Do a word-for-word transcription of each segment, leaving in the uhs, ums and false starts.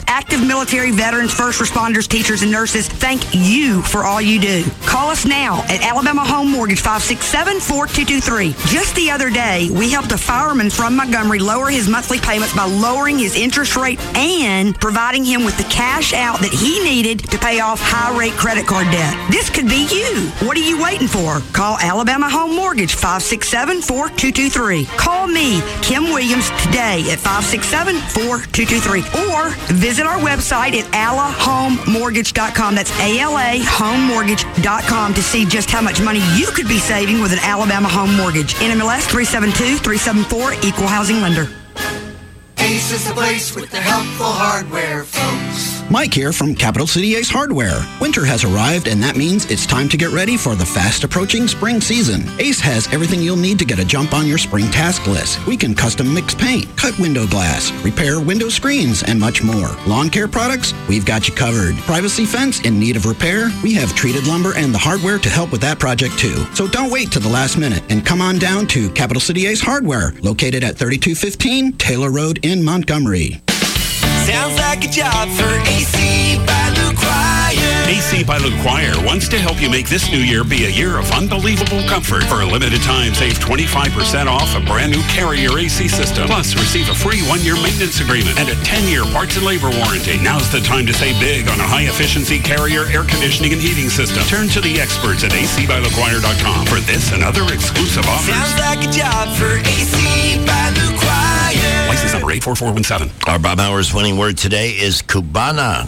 Active military, veterans, first responders, teachers, and nurses, thank you for all you do. Call us now at Alabama Home Mortgage, five six seven, four two two three. Just the other day, we helped a fireman from Montgomery lower his monthly payments by lowering his interest rate and providing him with the cash out that he needed to pay off high-rate credit card debt. This could be you. What are you waiting for? Call Alabama Home Mortgage, five six seven, four two two three. Call me, Kim Williams, today at five six seven, four two two three. Or visit our website at ala home mortgage dot com. That's A L A home mortgage dot com to see just how much money you could be saving with an Alabama home mortgage. N M L S three seven two, three seven four, Equal Housing Lender. Ace is the place with the helpful hardware, folks. Mike here from Capital City Ace Hardware. Winter has arrived, and that means it's time to get ready for the fast-approaching spring season. Ace has everything you'll need to get a jump on your spring task list. We can custom mix paint, cut window glass, repair window screens, and much more. Lawn care products? We've got you covered. Privacy fence in need of repair? We have treated lumber and the hardware to help with that project, too. So don't wait to the last minute and come on down to Capital City Ace Hardware, located at thirty-two fifteen Taylor Road in Montgomery. Sounds like a job for A C by Luke Cryer. A C by Luke Cryer wants to help you make this new year be a year of unbelievable comfort. For a limited time, save twenty-five percent off a brand new Carrier A C system. Plus, receive a free one-year maintenance agreement and a ten-year parts and labor warranty. Now's the time to save big on a high-efficiency Carrier air conditioning and heating system. Turn to the experts at A C by luke cryer dot com for this and other exclusive offers. Sounds like a job for A C by Luke Cryer. License number eight four four one seven. Our Bob Howard's winning word today is Cubana.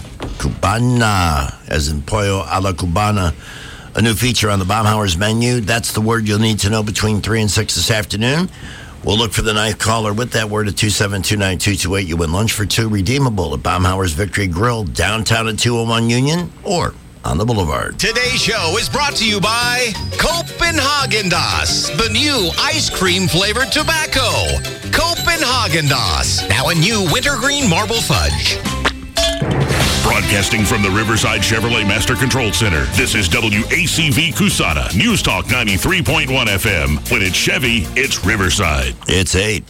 Cubana, as in Pollo a la Cubana. A new feature on the Bob Howard's menu. That's the word you'll need to know between three and six this afternoon. We'll look for the ninth caller with that word at two seven two, nine two two eight. You win lunch for two, redeemable at Bob Howard's Victory Grill, downtown at two oh one Union, or on the Boulevard. Today's show is brought to you by Copenhagen-Das, the new ice cream flavored tobacco. Copenhagen-Das, now a new wintergreen marble fudge. Broadcasting from the Riverside Chevrolet Master Control Center, this is W A C V Cusana, News Talk ninety-three point one F M. When it's Chevy, it's Riverside. It's eight.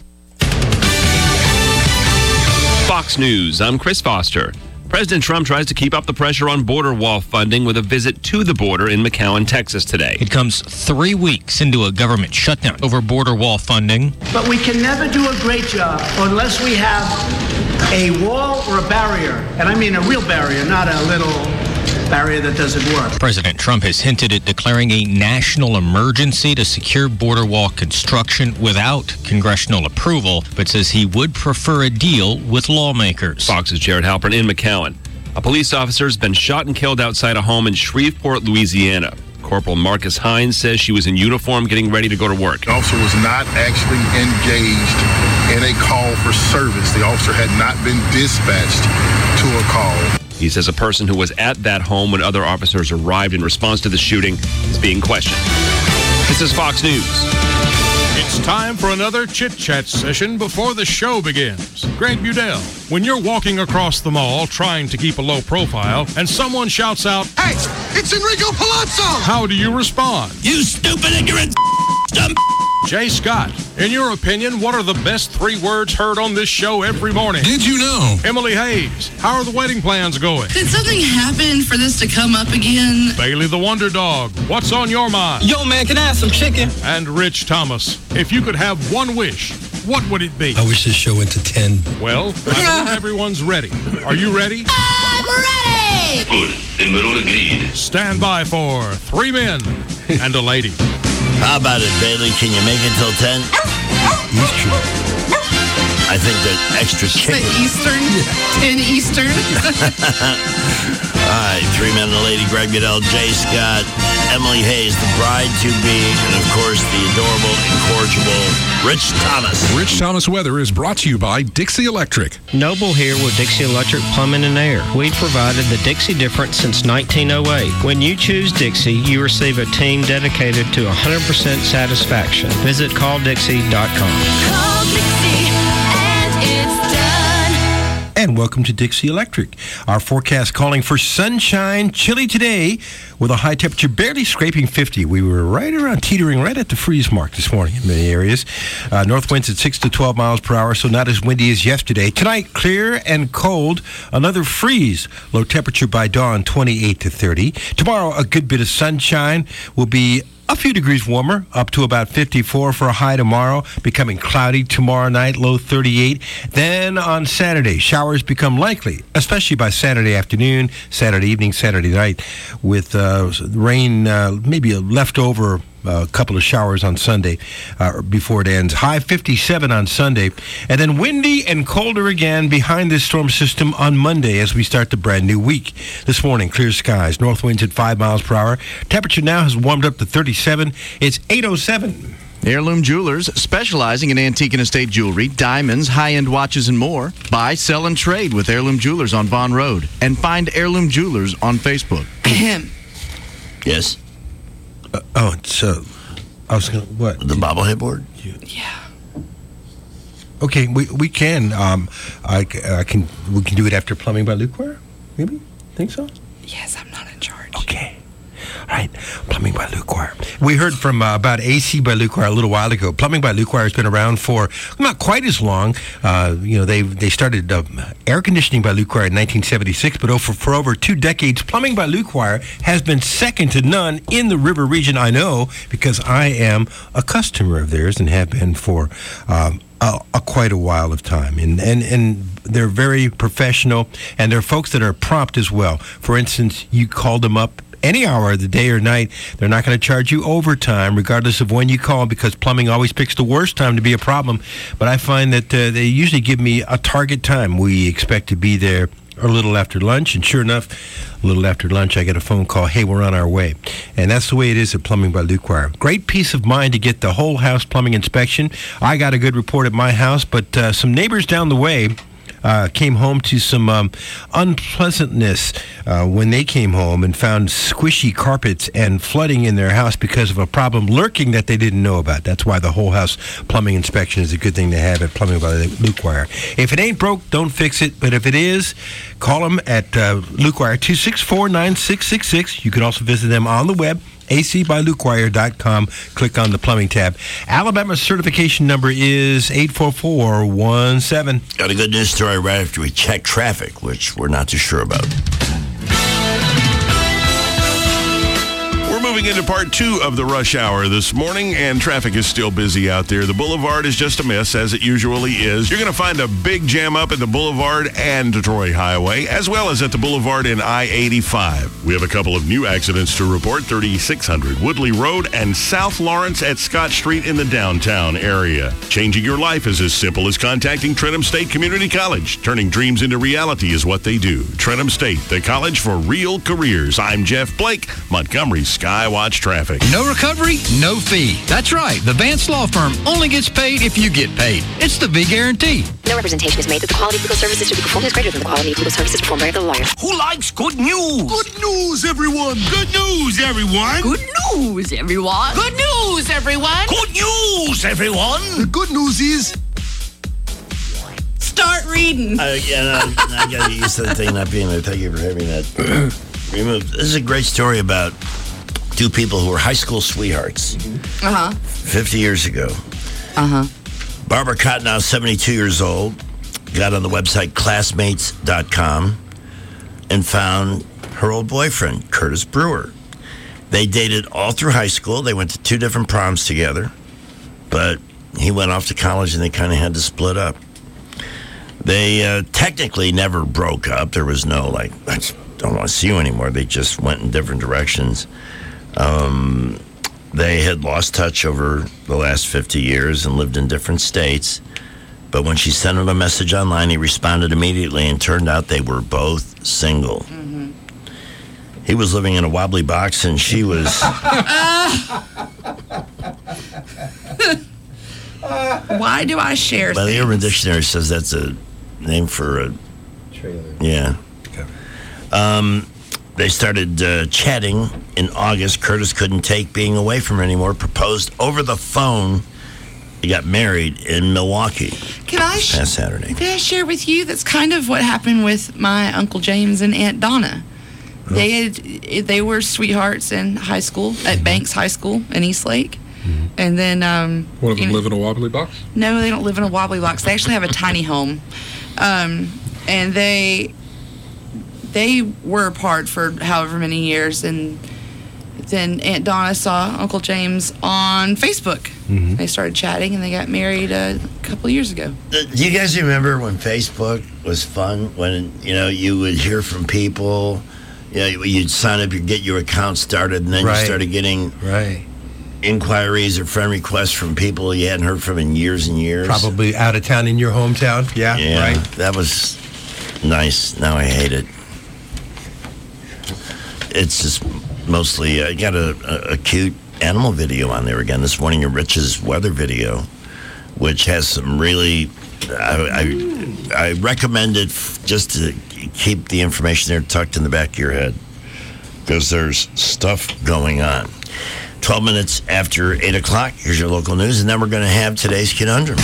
Fox News, I'm Chris Foster. President Trump tries to keep up the pressure on border wall funding with a visit to the border in McAllen, Texas today. It comes three weeks into a government shutdown over border wall funding. But we can never do a great job unless we have a wall or a barrier. And I mean a real barrier, not a little barrier that doesn't work. President Trump has hinted at declaring a national emergency to secure border wall construction without congressional approval, but says he would prefer a deal with lawmakers. Fox's Jared Halpern in McAllen. A police officer has been shot and killed outside a home in Shreveport, Louisiana. Corporal Marcus Hines says she was in uniform getting ready to go to work. The officer was not actually engaged in a call for service. The officer had not been dispatched to a call. He says a person who was at that home when other officers arrived in response to the shooting is being questioned. This is Fox News. It's time for another chit-chat session before the show begins. Greg Budell, when you're walking across the mall trying to keep a low profile and someone shouts out, "Hey, it's Enrico Palazzo!" How do you respond? You stupid, ignorant, dumb. Jay Scott, in your opinion, what are the best three words heard on this show every morning? Did you know? Emily Hayes, how are the wedding plans going? Did something happen for this to come up again? Bailey the Wonder Dog, what's on your mind? Yo, man, can I have some chicken? And Rich Thomas, if you could have one wish, what would it be? I wish this show went to ten. Well, I hope everyone's ready. Are you ready? I'm ready! Good. Número agreed. Stand by for three men and a lady. How about it, Bailey? Can you make it till ten? Eastern. I think that extra chicken. The Eastern? ten Eastern? All right, three men and a lady, Greg Goodell, Jay Scott, Emily Hayes, the bride-to-be, and, of course, the adorable, incorrigible Rich Thomas. Rich Thomas Weather is brought to you by Dixie Electric. Noble here with Dixie Electric Plumbing and Air. We've provided the Dixie difference since nineteen oh eight. When you choose Dixie, you receive a team dedicated to one hundred percent satisfaction. Visit call dixie dot com. Call Dixie and it's done. And and welcome to Dixie Electric. Our forecast calling for sunshine, chilly today, with a high temperature barely scraping fifty. We were right around teetering right at the freeze mark this morning in many areas. Uh, north winds at six to twelve miles per hour, so not as windy as yesterday. Tonight, clear and cold, another freeze. Low temperature by dawn, twenty-eight to thirty. Tomorrow, a good bit of sunshine. Will be a few degrees warmer, up to about fifty-four for a high tomorrow, becoming cloudy tomorrow night, low thirty-eight. Then on Saturday, showers become likely, especially by Saturday afternoon, Saturday evening, Saturday night, with uh, rain, uh, maybe a leftover a uh, couple of showers on Sunday uh, before it ends. High fifty-seven on Sunday. And then windy and colder again behind this storm system on Monday as we start the brand new week. This morning, clear skies. North winds at five miles per hour. Temperature now has warmed up to thirty-seven. It's eight oh seven. Heirloom Jewelers, specializing in antique and estate jewelry, diamonds, high-end watches, and more. Buy, sell, and trade with Heirloom Jewelers on Vaughn Road. And find Heirloom Jewelers on Facebook. Yes? Uh, oh, it's, uh, I was going to, what? The bobblehead board? Yeah. Okay, we we can, um, I, I can, we can do it after Plumbing by Luke Wire, maybe? Think so? Yes, I'm not in charge. Okay. All right, Plumbing by Luke Wire. We heard from uh, about A C by Luke Wire a little while ago. Plumbing by Luke Wire has been around for not quite as long. Uh, you know, they they started uh, air conditioning by Luke Wire in nineteen seventy-six, but over, for over two decades, Plumbing by Luke Wire has been second to none in the River region. I know because I am a customer of theirs and have been for um, a, a quite a while of time. And and and. They're very professional, and they're folks that are prompt as well. For instance, you called them up any hour of the day or night. They're not going to charge you overtime, regardless of when you call, because plumbing always picks the worst time to be a problem. But I find that uh, they usually give me a target time. We expect to be there a little after lunch, and sure enough, a little after lunch, I get a phone call, hey, we're on our way. And that's the way it is at Plumbing by Luke Wire. Great peace of mind to get the whole house plumbing inspection. I got a good report at my house, but uh, some neighbors down the way Uh, came home to some um, unpleasantness uh, when they came home and found squishy carpets and flooding in their house because of a problem lurking that they didn't know about. That's why the whole house plumbing inspection is a good thing to have at Plumbing by Luke Wire. If it ain't broke, don't fix it. But if it is, call them at uh, Luke Wire, two six four, nine six six six. You can also visit them on the web, A C by Luke Wire dot com. Click on the plumbing tab. Alabama's certification number is eight four four one seven. Got a good news story right after we check traffic, which we're not too sure about. Moving into part two of the rush hour this morning, and traffic is still busy out there. The Boulevard is just a mess, as it usually is. You're going to find a big jam up at the Boulevard and Detroit Highway, as well as at the Boulevard and I eighty-five. We have a couple of new accidents to report, thirty-six hundred Woodley Road and South Lawrence at Scott Street in the downtown area. Changing your life is as simple as contacting Trenton State Community College. Turning dreams into reality is what they do. Trenton State, the college for real careers. I'm Jeff Blake, Montgomery Sky Watch Traffic. No recovery, no fee. That's right. The Vance Law Firm only gets paid if you get paid. It's the V Guarantee. No representation is made that the quality of legal services to be performed is greater than the quality of legal services performed by other lawyers. Who likes good news? Good news, everyone. Good news, everyone. Good news, everyone. Good news, everyone. Good news, everyone. The good news is... Start reading. I, yeah, I, I got to get used to that thing not being there. Thank you for having that removed. This is a great story about two people who were high school sweethearts. Uh-huh. fifty years ago. Uh-huh. Barbara Cotnow, seventy-two years old, got on the website classmates dot com and found her old boyfriend, Curtis Brewer. They dated all through high school. They went to two different proms together, but he went off to college and they kind of had to split up. They uh, technically never broke up. There was no, like, I don't want to see you anymore. They just went in different directions. Um, they had lost touch over the last fifty years and lived in different states. But when she sent him a message online, he responded immediately, and turned out they were both single. Mm-hmm. He was living in a wobbly box, and she was... Why do I share Well, things? the Urban Dictionary says that's a name for a... Trailer. Yeah. Um... They started uh, chatting in August. Curtis couldn't take being away from her anymore, proposed over the phone He got married in Milwaukee Can I sh- last Saturday. Did I share with you that's kind of what happened with my Uncle James and Aunt Donna? Oh. They had they were sweethearts in high school at Mm-hmm. Banks High School in Eastlake, and then um, One of them you know- live in a wobbly box? No, they don't live in a wobbly box. They actually have a tiny home, um, and they they were apart for however many years, and then Aunt Donna saw Uncle James on Facebook. Mhm. They started chatting, and they got married a couple of years ago. Uh, Do you guys remember when Facebook was fun? When, you know, you would hear from people, you know, you'd sign up, you'd get your account started, and then Right. you started getting right. inquiries or friend requests from people you hadn't heard from in years and years. Probably out of town in your hometown. Yeah, Yeah, right. that was nice. Now I hate it. It's just mostly, I got a, a, a cute animal video on there again this morning, a Rich's weather video, which has some really, I, I, I recommend it f- just to keep the information there tucked in the back of your head, because there's stuff going on. twelve minutes after eight o'clock, here's your local news, and then we're going to have today's conundrum.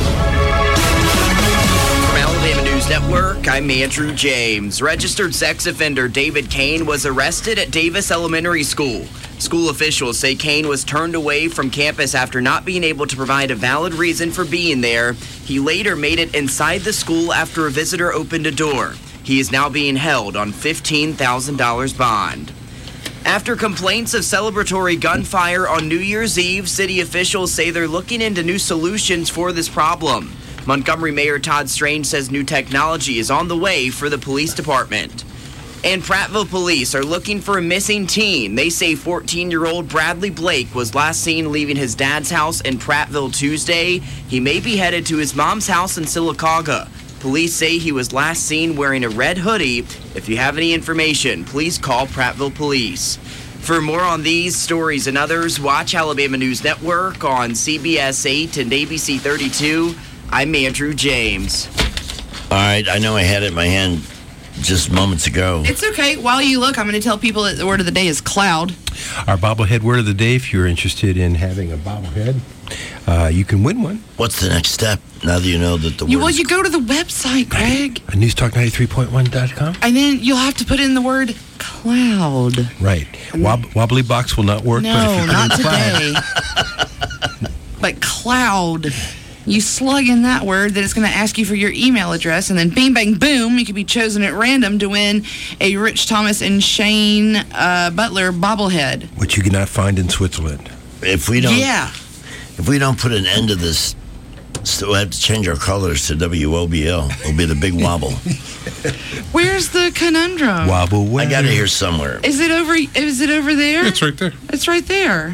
From Alabama News Network, I'm Andrew James. Registered sex offender David Kane was arrested at Davis Elementary School. School officials say Kane was turned away from campus after not being able to provide a valid reason for being there. He later made it inside the school after a visitor opened a door. He is now being held on fifteen thousand dollars bond. After complaints of celebratory gunfire on New Year's Eve, city officials say they're looking into new solutions for this problem. Montgomery Mayor Todd Strange says new technology is on the way for the police department. And Prattville police are looking for a missing teen. They say fourteen-year-old Bradley Blake was last seen leaving his dad's house in Prattville Tuesday. He may be headed to his mom's house in Sylacauga. Police say he was last seen wearing a red hoodie. If you have any information, please call Prattville Police. For more on these stories and others, watch Alabama News Network on C B S eight and A B C thirty-two. I'm Andrew James. All right, I know I had it in my hand just moments ago. It's okay. While you look, I'm going to tell people that the word of the day is cloud. Our bobblehead word of the day, if you're interested in having a bobblehead, uh, you can win one. What's the next step now that you know that the You, word well, is- you go to the website, Greg, Uh, newstalk ninety-three point one dot com. and then you'll have to put in the word cloud. Right. Wob- wobbly box will not work. but if No, you put not in cloud- today. But cloud. You slug in that word, then it's going to ask you for your email address, and then bing, bang, boom, you could be chosen at random to win a Rich Thomas and Shane uh, Butler bobblehead. which you cannot find in Switzerland. If we don't, Yeah. if we don't put an end to this, so we'll have to change our colors to W O B L. It'll be the big wobble. Where's the conundrum? Wobble. I got it here somewhere. Is it over? Is it over there? It's right there. It's right there.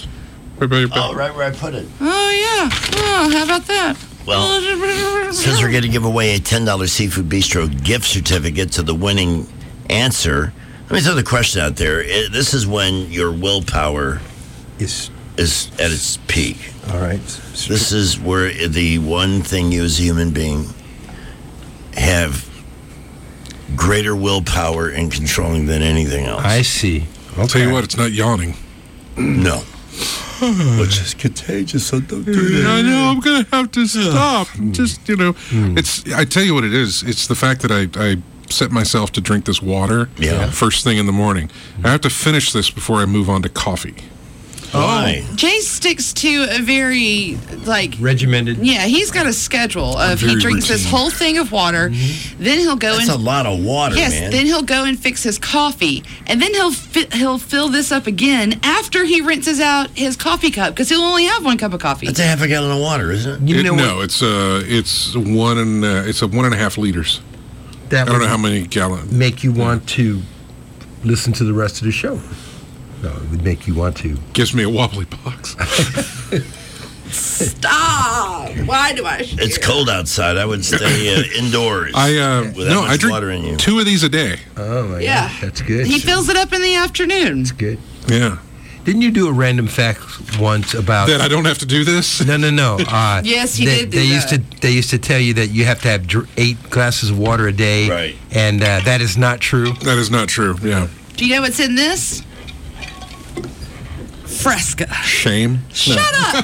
Oh, right where I put it. Oh yeah. Oh, how about that? Well, since we're going to give away a ten dollars Seafood Bistro gift certificate to the winning answer, let me throw the question out there. It, this is when your willpower is is at its peak. All right. This is where the one thing you as a human being have greater willpower in controlling than anything else. I see. I'll tell you what, it's not yawning. No. Which is contagious, so don't do that. I know, I'm going to have to stop. Just, you know, it's, I tell you what it is. It's the fact that I, I set myself to drink this water Yeah. first thing in the morning. I have to finish this before I move on to coffee. Why? Jay sticks to a very like regimented. Yeah, he's got a schedule of he very drinks this routine. whole thing of water, then he'll go That's and a lot of water, yes, man. then he'll go and fix his coffee, and then he'll fi- he'll fill this up again after he rinses out his coffee cup because he'll only have one cup of coffee. That's a half a gallon of water, isn't it? You It- know no, what? it's uh, it's one and uh, it's a one and a half liters. That I don't would know how many gallons. make you want to listen to the rest of the show. No, it would make you want to. Gives me a wobbly box. Stop! Why do I? It's cold outside. I would stay uh, indoors. I uh, with that no, much I drink water in you. two of these a day. Oh my Yeah. God, that's good. He fills it up in the afternoon. That's good. Yeah, Didn't you do a random fact once about that I don't have to do this. No, no, no. Uh, Yes, he they, did do they used that. to. They used to tell you that you have to have dr- eight glasses of water a day, Right. And uh, that is not true. That is not true. Yeah. Do you know what's in this? Fresca. Shame. Shut up.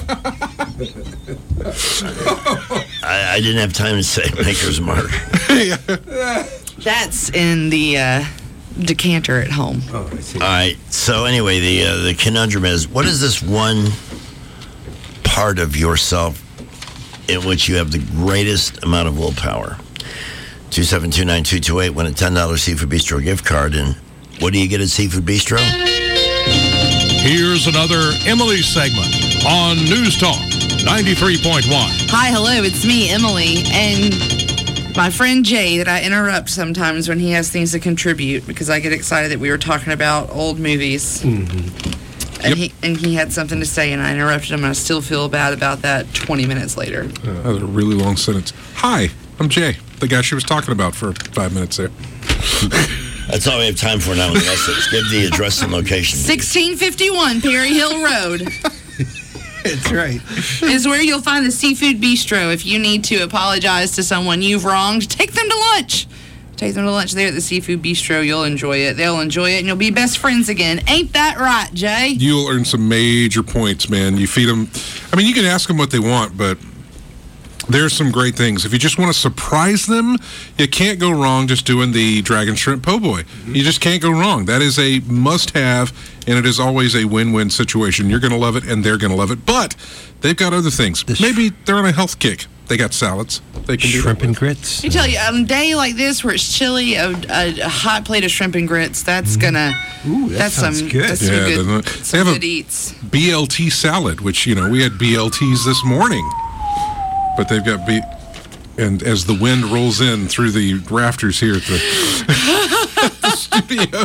I, I didn't have time to say Maker's Mark. That's in the uh, decanter at home. Oh, I see. All right. So anyway, the uh, the conundrum is, what is this one part of yourself in which you have the greatest amount of willpower? two seven two, nine two two eight, win a ten dollars Seafood Bistro gift card. And what do you get at Seafood Bistro? Here's another Emily segment on News Talk ninety-three point one. Hi, hello, it's me, Emily, and my friend Jay that I interrupt sometimes when he has things to contribute because I get excited that we were talking about old movies. Mm-hmm. And, yep. he, and he had something to say, and I interrupted him, and I still feel bad about that twenty minutes later. Uh, that was a really long sentence. Hi, I'm Jay, the guy she was talking about for five minutes there. That's all we have time for now in the message. Give the address and location. sixteen fifty-one Perry Hill Road. That's right. Is where you'll find the Seafood Bistro. If you need to apologize to someone you've wronged, take them to lunch. Take them to lunch there at the Seafood Bistro. You'll enjoy it. They'll enjoy it, and you'll be best friends again. Ain't that right, Jay? You'll earn some major points, man. You feed them. I mean, you can ask them what they want, but there's some great things. If you just want to surprise them, you can't go wrong just doing the Dragon Shrimp Po' Boy. Mm-hmm. You just can't go wrong. That is a must-have, and it is always a win-win situation. You're going to love it, and they're going to love it. But they've got other things. The Maybe they're on a health kick. They got salads. They can shrimp do and grits. I tell you, on a day like this where it's chilly, a, a, a hot plate of shrimp and grits, that's mm-hmm. gonna. Ooh, that that's sounds some good. That's yeah, some good, they some have good a eats. B L T salad, which, you know, we had B L Ts this morning. But they've got B... And as the wind rolls in through the rafters here at the, the studio,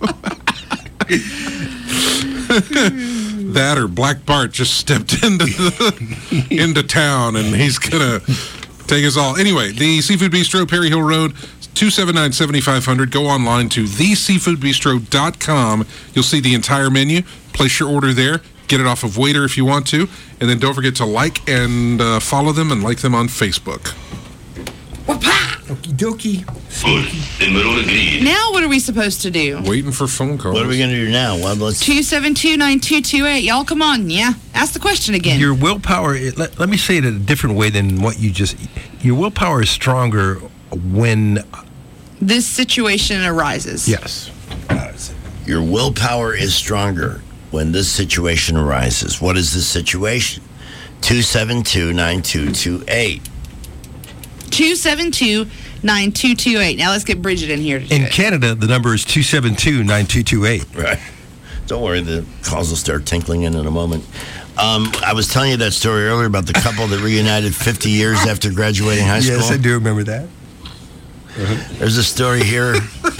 that or Black Bart just stepped into the, into town, and he's gonna take us all. Anyway, the Seafood Bistro, Perry Hill Road, two seven nine, seven five zero zero. Go online to the seafood bistro dot com. You'll see the entire menu. Place your order there. Get it off of Waiter if you want to, and then don't forget to like and uh, follow them and like them on Facebook. Okie dokie. Now what are we supposed to do? Waiting for phone calls. What are we going to do now? Well, let's... two seven two, nine two two eight. Y'all come on, yeah? Ask the question again. Your willpower, let, let me say it a different way than what you just... Your willpower is stronger when... this situation arises. Yes. Your willpower is stronger when this situation arises. What is this situation? two seven two, nine two two eight. two seven two, nine two two eight. Now let's get Bridget in here to do In it. Canada, the number is two seven two, nine two two eight. Right. Don't worry, the calls will start tinkling in in a moment. Um, I was telling you that story earlier about the couple that reunited fifty years after graduating high school. Yes, I do remember that. Uh-huh. There's a story here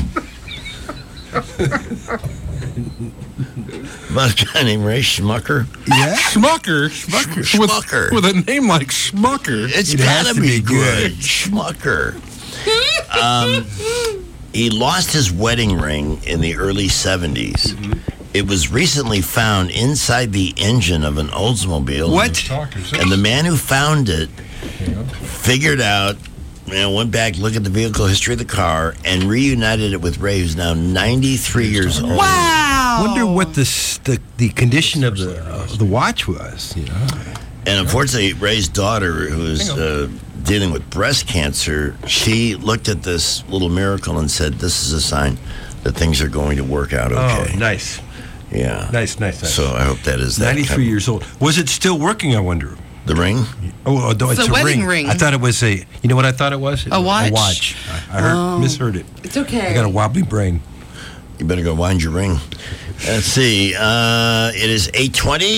about a guy named Ray Schmucker. Yeah? Schmucker? Schmucker. With, Schmucker. with a name like Schmucker. It's It gotta has to be, be good. good. Schmucker. Um, he lost his wedding ring in the early seventies. Mm-hmm. It was recently found inside the engine of an Oldsmobile. What? And the man who found it figured out, you know, went back, looked at the vehicle history of the car, and reunited it with Ray, who's now ninety-three years old. Wow. Wonder what the the, the condition of the uh, the watch was. You know. And unfortunately, Ray's daughter, who is uh, dealing with breast cancer, she looked at this little miracle and said, "This is a sign that things are going to work out okay." Oh, nice. Yeah. Nice, nice, nice. So I hope that is that. ninety-three kind of- years old. Was it still working, I wonder? The ring? Oh, no, It's it's, a a wedding ring. ring. I thought it was a, you know what I thought it was? A watch? A watch. I, I heard, Oh. misheard it. It's okay. I got a wobbly brain. You better go wind your ring. Let's see. Uh, it is eight twenty.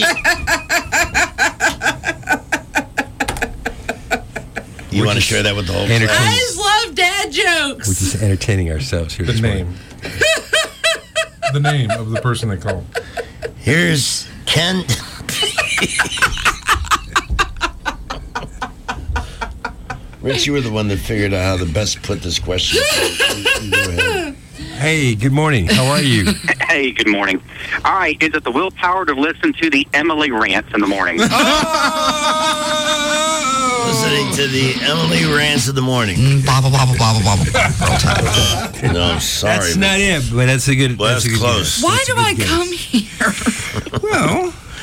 You want to share that with the whole I class? just love dad jokes. We're just entertaining ourselves here. The this name. morning. The name of the person they called. Here's Ken. Rich, you were the one that figured out how to best put this question. Go ahead. Hey, good morning. How are you? Hey, good morning. All right, is it the willpower to listen to the Emily rants in the morning? Listening to the Emily Rants in the morning. Blah, blah, blah, blah, blah, blah, blah. No, sorry. That's not it, but that's a good. Well, that's, that's a good close. guess. Why That's a do I good guess. come here? Well,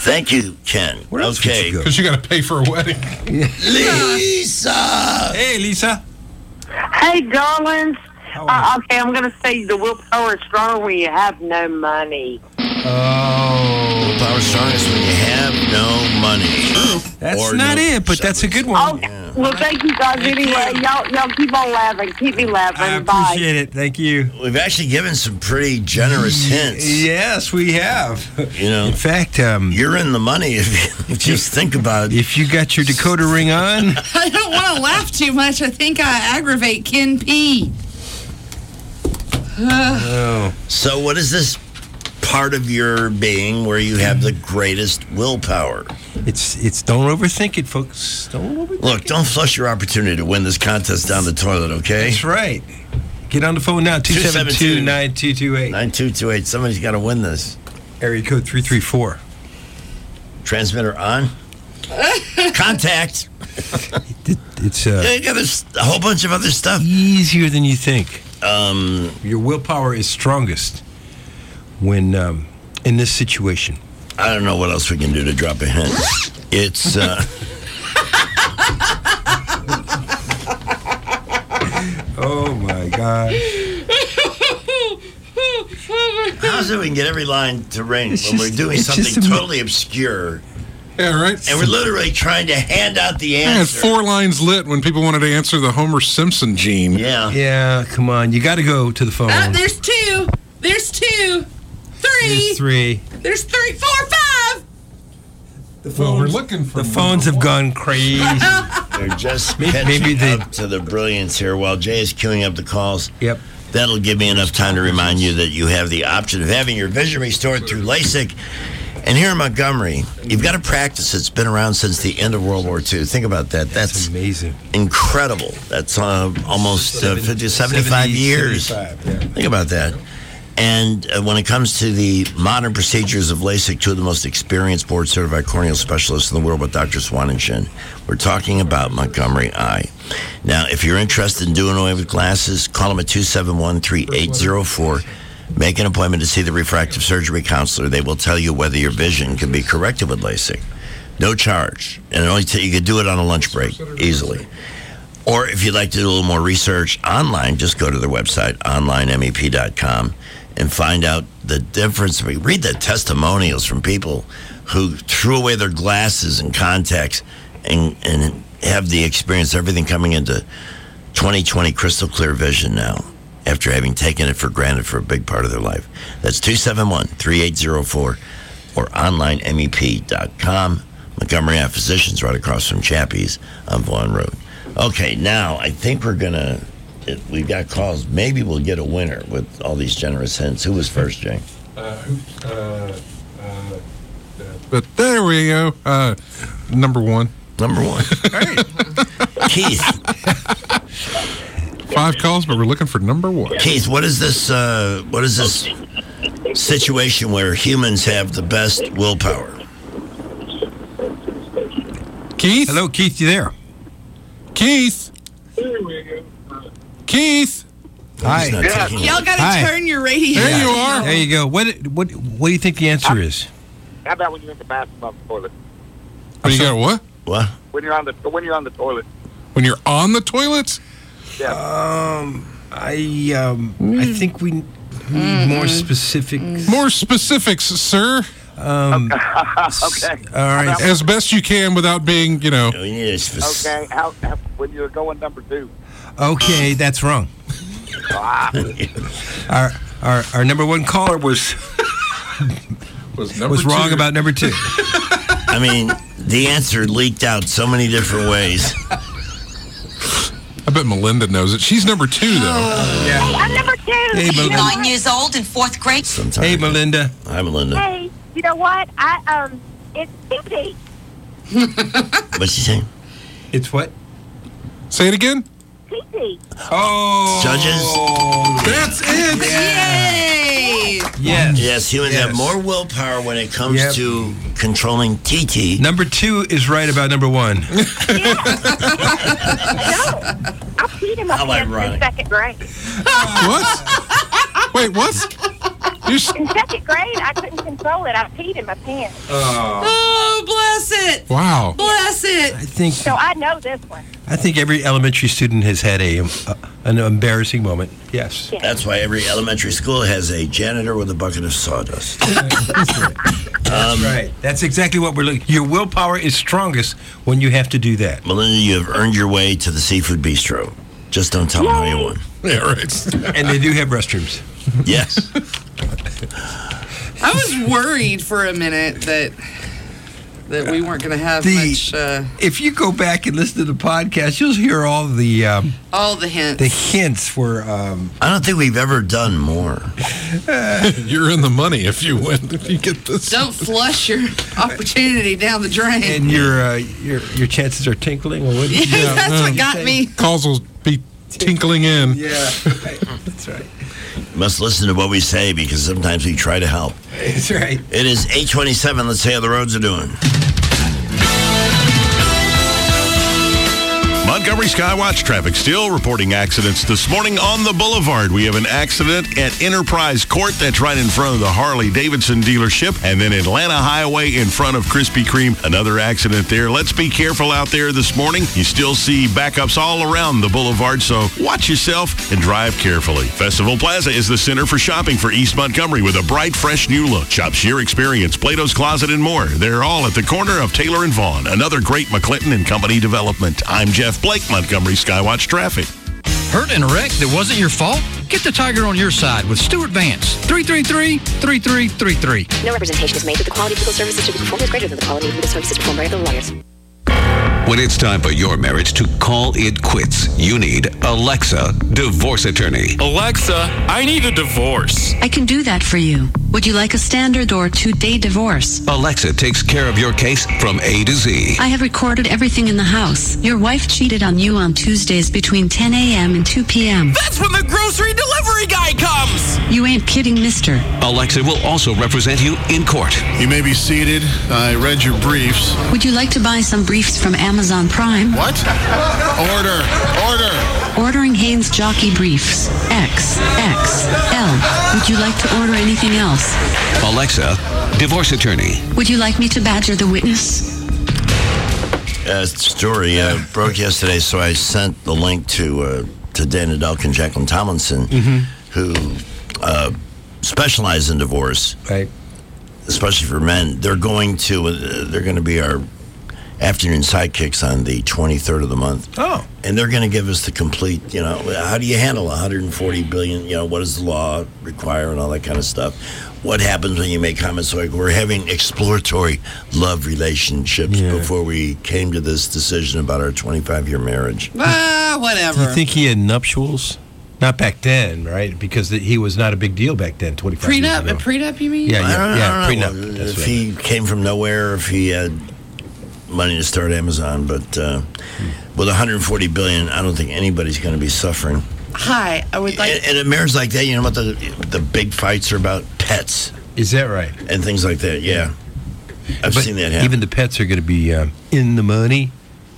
Thank you, Ken. Okay. Because you got to pay for a wedding. Lisa! Hey, Lisa. Hey, darlings. Uh, okay, I'm going to say the willpower is stronger when you have no money. Oh. Willpower strongest when you have no money. That's Or not no it, but that's a good one. Okay. Well, thank you guys anyway. Y'all, y'all keep on laughing. Keep me laughing. I Bye. appreciate it. Thank you. We've actually given some pretty generous hints. Yes, we have. You know, in fact, um, you're in the money if you if you just think about it. If you got your Dakota ring on. I don't want to laugh too much. I think I aggravate Ken P. Oh. So, what is this part of your being where you have the greatest willpower? It's it's don't overthink it, folks. Don't overthink Look, don't flush your opportunity to win this contest down the toilet, okay? That's right. Get on the phone now, two seven two, nine two two eight. nine two two eight. Somebody's got to win this. Area code three three four. Transmitter on. Contact. It, it's uh, Yeah, you got a, a whole bunch of other stuff. Easier than you think. Um, Your willpower is strongest when um, in this situation. I don't know what else we can do to drop a hint. It's. Uh, oh my God. How's it we can get every line to ring It's when just- we're doing it's just something ama- totally obscure? Yeah, right. And we're literally trying to hand out the I had answer. four lines lit when people wanted to answer the Homer Simpson gene. Yeah. Yeah, come on. You got to go to the phone. Uh, there's two. There's two. Three. There's three. There's three, four, five. The Well, phones, we're looking for the phones have gone crazy. They're just Maybe- catching maybe they- up to the brilliance here while Jay is queuing up the calls. Yep. That'll give me enough time to remind you that you have the option of having your vision restored through LASIK. And here in Montgomery, you've got a practice that's been around since the end of World War Two. Think about that. That's, That's amazing. incredible. That's uh, almost uh, fifty, seventy-five years. seventy-five, yeah. Think about that. And uh, when it comes to the modern procedures of LASIK, two of the most experienced board-certified corneal specialists in the world with Doctor Swan and Shin, we're talking about Montgomery Eye. Now, if you're interested in doing away with glasses, call them at two seven one, three eight zero four. Make an appointment to see the refractive surgery counselor. They will tell you whether your vision can be corrected with LASIK. No charge. And it only t- you can do it on a lunch break easily. Or if you'd like to do a little more research online, just go to their website, online M E P dot com, and find out the difference. I mean, read the testimonials from people who threw away their glasses and contacts and, and have the experience, everything coming into twenty twenty crystal clear vision now, after having taken it for granted for a big part of their life. That's two seven one, three eight zero four or online M E P dot com. Montgomery Eye Physicians right across from Chappie's on Vaughan Road. Okay, now I think we're going to, we've got calls. Maybe we'll get a winner with all these generous hints. Who was first, Jay? Uh, who- uh, uh, but there we go. Uh, number one. Number one. Keith. Five calls, but we're looking for number one. Keith, what is this, uh, what is this situation where humans have the best willpower? Keith? Hello, Keith, you there? Keith? Keith? Hi. He's not taking it. Y'all got Hi. to turn your radio. There you are. There you go. What what what do you think the answer is? How about when you're in the bathroom on the toilet? When you got what? What? When you're on the when you're on the toilet. When you're on the toilet? Yeah. Um, I um, I think we need more specific. More specifics, sir. Um, okay. all right. As best you can without being, you know. We need a specific. Okay. How, how when you're going number two? Okay, that's wrong. Ah. Our our our number one caller was Was, number was wrong two. about number two. I mean, the answer leaked out so many different ways. I bet Melinda knows it. She's number two, though. Yeah. I'm number two. Hey, You know Melinda. what? Nine years old in fourth grade. Sometimes. Hey, Melinda. Hi, Melinda. Hey, you know what? I um, it's T T. What's she saying? It's what? Say it again. T T. Oh, Judges? That's it. Yay! Yes. Yes, humans Yes. have more willpower when it comes Yep. to controlling T T. Number two is right about number one. No, I peed in my How pants in ironic. second grade. What? Wait, what? In second grade, I couldn't control it. I peed in my pants. Oh, bless it. Wow. Bless it. I think So I know this one. I think every elementary student has had a, um, uh, an embarrassing moment. Yes. That's why every elementary school has a janitor with a bucket of sawdust. That's right. That's exactly what we're looking. Your willpower is strongest when you have to do that. Melinda, you have earned your way to the Seafood Bistro. Just don't tell them how you won. Yeah, right. And they do have restrooms. Yes. I was worried for a minute that that we weren't going to have The- much, uh, If you go back and listen to the podcast, you'll hear all the um, all the hints. the hints were. Um, I don't think we've ever done more. You're in the money if you win. If you get this. Don't flush your opportunity down the drain. and your uh, your your chances are tinkling. Or what did you- Yeah, that's what got me. Calls will be tinkling in. Yeah, right. That's right. You must listen to what we say because sometimes we try to help. That's right. It is eight twenty-seven. Let's see how the roads are doing. Montgomery Skywatch traffic still reporting accidents this morning on the boulevard. We have an accident at Enterprise Court. That's right in front of the Harley-Davidson dealership. And then Atlanta Highway in front of Krispy Kreme. Another accident there. Let's be careful out there this morning. You still see backups all around the boulevard, so watch yourself and drive carefully. Festival Plaza is the center for shopping for East Montgomery with a bright, fresh new look. Shop sheer experience, Plato's Closet, and more. They're all at the corner of Taylor and Vaughn. Another great McClinton and Company development. I'm Jeff Blake, Montgomery Skywatch Traffic. Hurt in a wreck that wasn't your fault? Get the Tiger on your side with Stuart Vance. three three three, three three three three. No representation is made that the quality of legal services to be performed is greater than the quality of legal services performed by other lawyers. When it's time for your marriage to call it quits, you need Alexa, divorce attorney. Alexa, I need a divorce. I can do that for you. Would you like a standard or two-day divorce? Alexa takes care of your case from A to Z. I have recorded everything in the house. Your wife cheated on you on Tuesdays between ten a.m. and two p.m. That's when the grocery delivery guy comes. You ain't kidding, mister. Alexa will also represent you in court. You may be seated. I read your briefs. Would you like to buy some briefs from Amazon Prime? What? Order. Order. Ordering Hanes Jockey Briefs. X X L. Would you like to order anything else? Alexa, divorce attorney. Would you like me to badger the witness? Uh, story uh, broke yesterday, so I sent the link to uh, to Dana Delk and Jacqueline Tomlinson, who uh, specialize in divorce, right? Especially for men. They're going to uh, they're going to be our afternoon sidekicks on the twenty-third of the month. Oh. And they're going to give us the complete, you know, how do you handle one hundred forty billion, you know, what does the law require and all that kind of stuff. What happens when you make comments like we're having exploratory love relationships Yeah. before we came to this decision about our twenty-five year marriage. Ah, whatever. Do you think he had nuptials? Not back then, right? Because the, he was not a big deal back then, twenty-five years Prenup? ago. A prenup, you mean? Yeah, I yeah, don't, yeah. I don't know Prenup. That's if right. he came from nowhere, if he had money to start Amazon, but uh, with one hundred forty billion, I don't think anybody's going to be suffering. Hi, I would like. And, and in marriage like that, you know what the the big fights are about? Pets. Is that right? And things like that. Yeah, I've But seen that happen. even the pets are going to be um, in the money.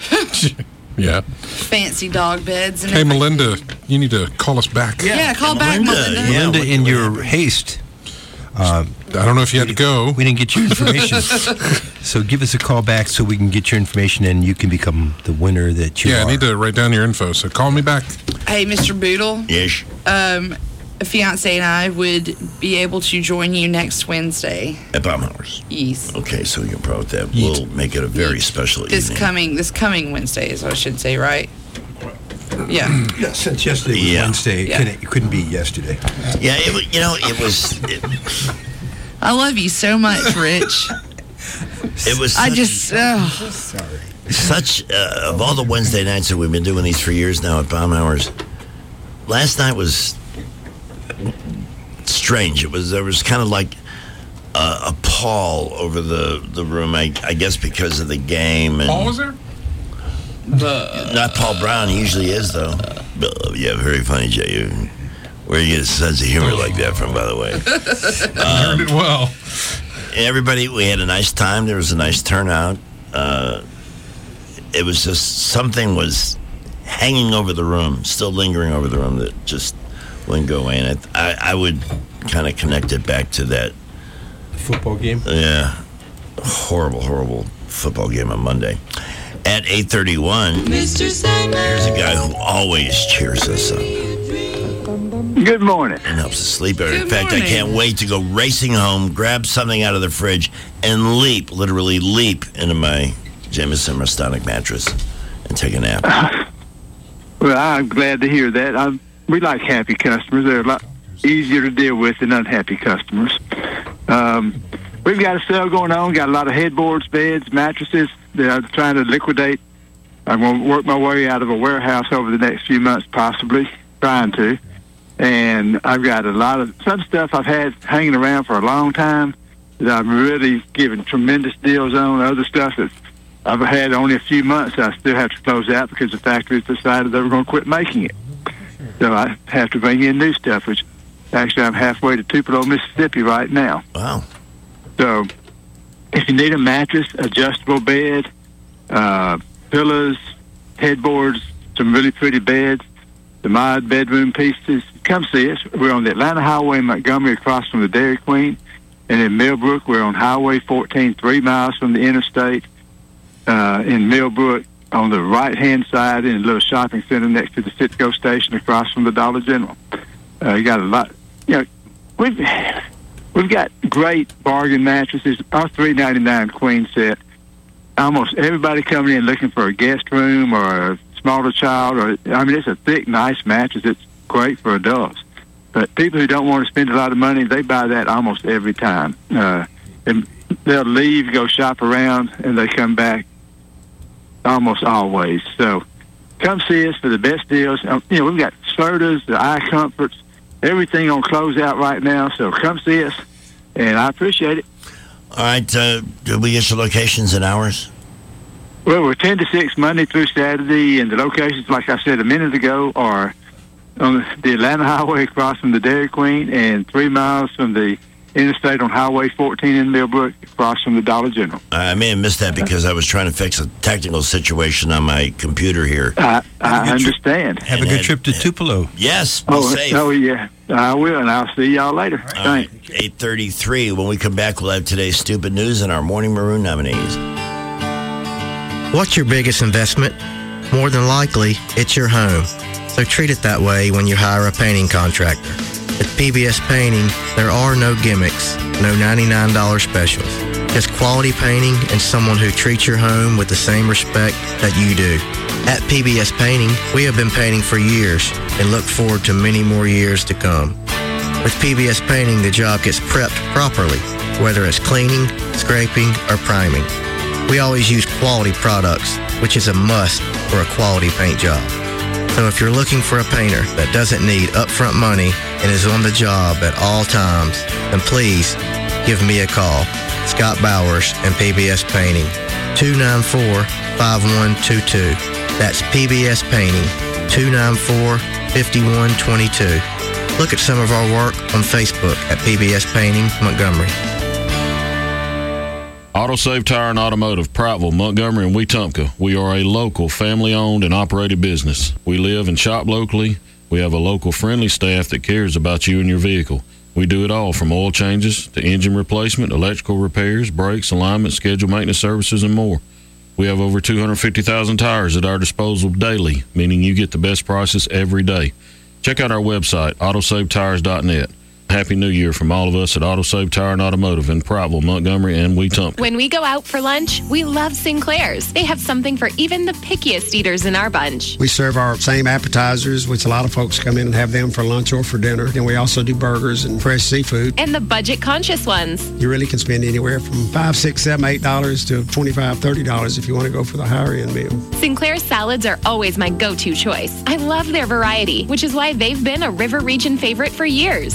Yeah. Fancy dog beds and Hey, everything. Melinda, you need to call us back. Yeah, call back, Melinda. Melinda, in your haste, um, I don't know if you had to go. We didn't get your information. So give us a call back so we can get your information and you can become the winner that you Yeah, are. I need to write down your info, so call me back. Hey, Mister Boodle. Yes. Um, a fiance and I would be able to join you next Wednesday. At Baumhauer's. Yes. Okay, so you can probably that. We'll make it a very special This evening. coming this coming Wednesday is what I should say, right? Yeah. Yeah, since yesterday was Yeah. Wednesday, it, Yeah. couldn't, it couldn't be yesterday. Yeah, it was. You know, it was. It, I love you so much, Rich. it was. I Such, just oh. Sorry. such uh, of all the Wednesday nights that we've been doing these for years now at Baumhauer's. Last night was strange. It was there was kind of like a, a pall over the the room. I, I guess because of the game. And Paul was there? Not Paul Brown. He usually is though. Uh, yeah, very funny, Jay. You- Where you get a sense of humor like that from, by the way. I heard it well. Everybody, we had a nice time. There was a nice turnout. Uh, it was just something was hanging over the room, still lingering over the room that just wouldn't go in. I, I, I would kind of connect it back to that football game. Yeah, horrible, horrible football game on Monday. At eight thirty-one, Mister Sandman. Here's a guy who always cheers us up. Good morning. And helps us sleep better. In Good fact, morning. I can't wait to go racing home, grab something out of the fridge, and leap, literally leap, into my Jameson Restonic mattress and take a nap. Well, I'm glad to hear that. I, we like happy customers. They're a lot easier to deal with than unhappy customers. Um, we've got a sale going on. Got a lot of headboards, beds, mattresses that I'm trying to liquidate. I'm going to work my way out of a warehouse over the next few months, possibly, trying to. And I've got a lot of some stuff I've had hanging around for a long time that I'm really giving tremendous deals on. Other stuff that I've had only a few months I still have to close out because the factories decided they were going to quit making it. So I have to bring in new stuff, which actually I'm halfway to Tupelo, Mississippi right now. Wow. So if you need a mattress, adjustable bed, uh, pillows, headboards, some really pretty beds, the mod bedroom pieces, come see us. We're on the Atlanta Highway in Montgomery across from the Dairy Queen. And in Millbrook, we're on Highway fourteen, three miles from the interstate. Uh, in Millbrook, on the right-hand side in a little shopping center next to the Citgo station across from the Dollar General. Uh, you got a lot. You know, we've, we've got great bargain mattresses. Our three ninety-nine queen set, almost everybody coming in looking for a guest room or a smaller child, or I mean, it's a thick, nice mattress. It's great for adults. But people who don't want to spend a lot of money, they buy that almost every time. Uh, and they'll leave, go shop around, and they come back almost always. So come see us for the best deals. Um, you know, we've got Sertas, the Eye Comforts, everything on closeout right now. So come see us, and I appreciate it. All right. Uh, did we get your locations and hours? Well, we're ten to six Monday through Saturday, and the locations, like I said a minute ago, are on the Atlanta Highway across from the Dairy Queen and three miles from the interstate on Highway fourteen in Millbrook across from the Dollar General. I may have missed that because I was trying to fix a technical situation on my computer here. I, I understand. Have a good trip to Tupelo. Yes, be Oh, safe. oh, yeah. I will, and I'll see y'all later. All right, eight thirty-three. When we come back, we'll have today's stupid news and our Morning Maroon nominees. What's your biggest investment? More than likely, it's your home. So treat it that way when you hire a painting contractor. At P B S Painting, there are no gimmicks, no ninety-nine dollars specials. Just quality painting and someone who treats your home with the same respect that you do. At P B S Painting, we have been painting for years and look forward to many more years to come. With P B S Painting, the job gets prepped properly, whether it's cleaning, scraping, or priming. We always use quality products, which is a must for a quality paint job. So if you're looking for a painter that doesn't need upfront money and is on the job at all times, then please give me a call. Scott Bowers and P B S Painting, two nine four, five one two two. That's P B S Painting, two nine four, five one two two. Look at some of our work on Facebook at P B S Painting, Montgomery. AutoSave Tire and Automotive, Prattville, Montgomery, and Wetumpka. We are a local, family-owned and operated business. We live and shop locally. We have a local, friendly staff that cares about you and your vehicle. We do it all from oil changes to engine replacement, electrical repairs, brakes, alignment, scheduled maintenance services, and more. We have over two hundred fifty thousand tires at our disposal daily, meaning you get the best prices every day. Check out our website, autosave tires dot net. Happy New Year from all of us at AutoSave Tire and Automotive in Prattville, Montgomery, and Wetumpka. When we go out for lunch, we love Sinclair's. They have something for even the pickiest eaters in our bunch. We serve our same appetizers, which a lot of folks come in and have them for lunch or for dinner. And we also do burgers and fresh seafood. And the budget-conscious ones. You really can spend anywhere from five, six, seven, eight dollars to twenty-five, thirty dollars if you want to go for the higher-end meal. Sinclair's salads are always my go-to choice. I love their variety, which is why they've been a River Region favorite for years. We've been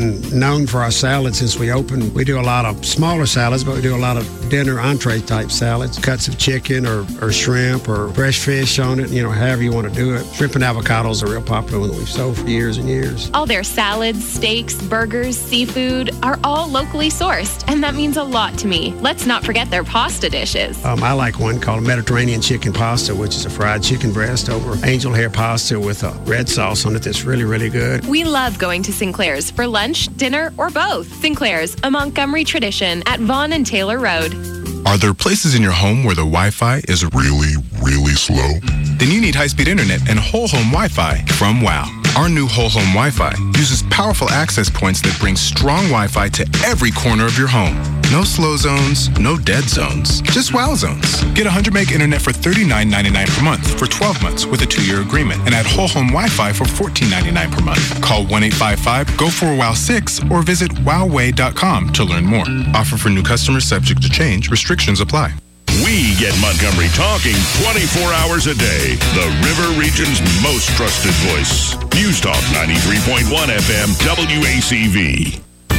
been known for our salads since we opened. We do a lot of smaller salads, but we do a lot of dinner entree type salads, cuts of chicken or, or shrimp or fresh fish on it, you know, however you want to do it. Shrimp and avocados are real popular one that we've sold for years and years. All their salads, steaks, burgers, seafood are all locally sourced, and that means a lot to me. Let's not forget their pasta dishes. Um, I like one called Mediterranean chicken pasta, which is a fried chicken breast over angel hair pasta with a red sauce on it that's really, really good. We love going to Sinclair's for lunch, dinner, or both. Sinclair's, a Montgomery tradition at Vaughn and Taylor Road. Are there places in your home where the Wi-Fi is really, really slow? Then you need high-speed internet and whole home Wi-Fi from WOW. Our new whole home Wi-Fi uses powerful access points that bring strong Wi-Fi to every corner of your home. No slow zones, no dead zones, just WOW zones. Get one hundred meg internet for thirty-nine ninety-nine per month for twelve months with a two-year agreement, and add whole home Wi-Fi for fourteen ninety-nine per month. Call one eight five five, go for a WOW six or visit wowway dot com to learn more. Offer for new customers subject to change. Restrictions apply. We get Montgomery talking twenty-four hours a day. The River Region's most trusted voice. News Talk ninety-three point one F M W A C V.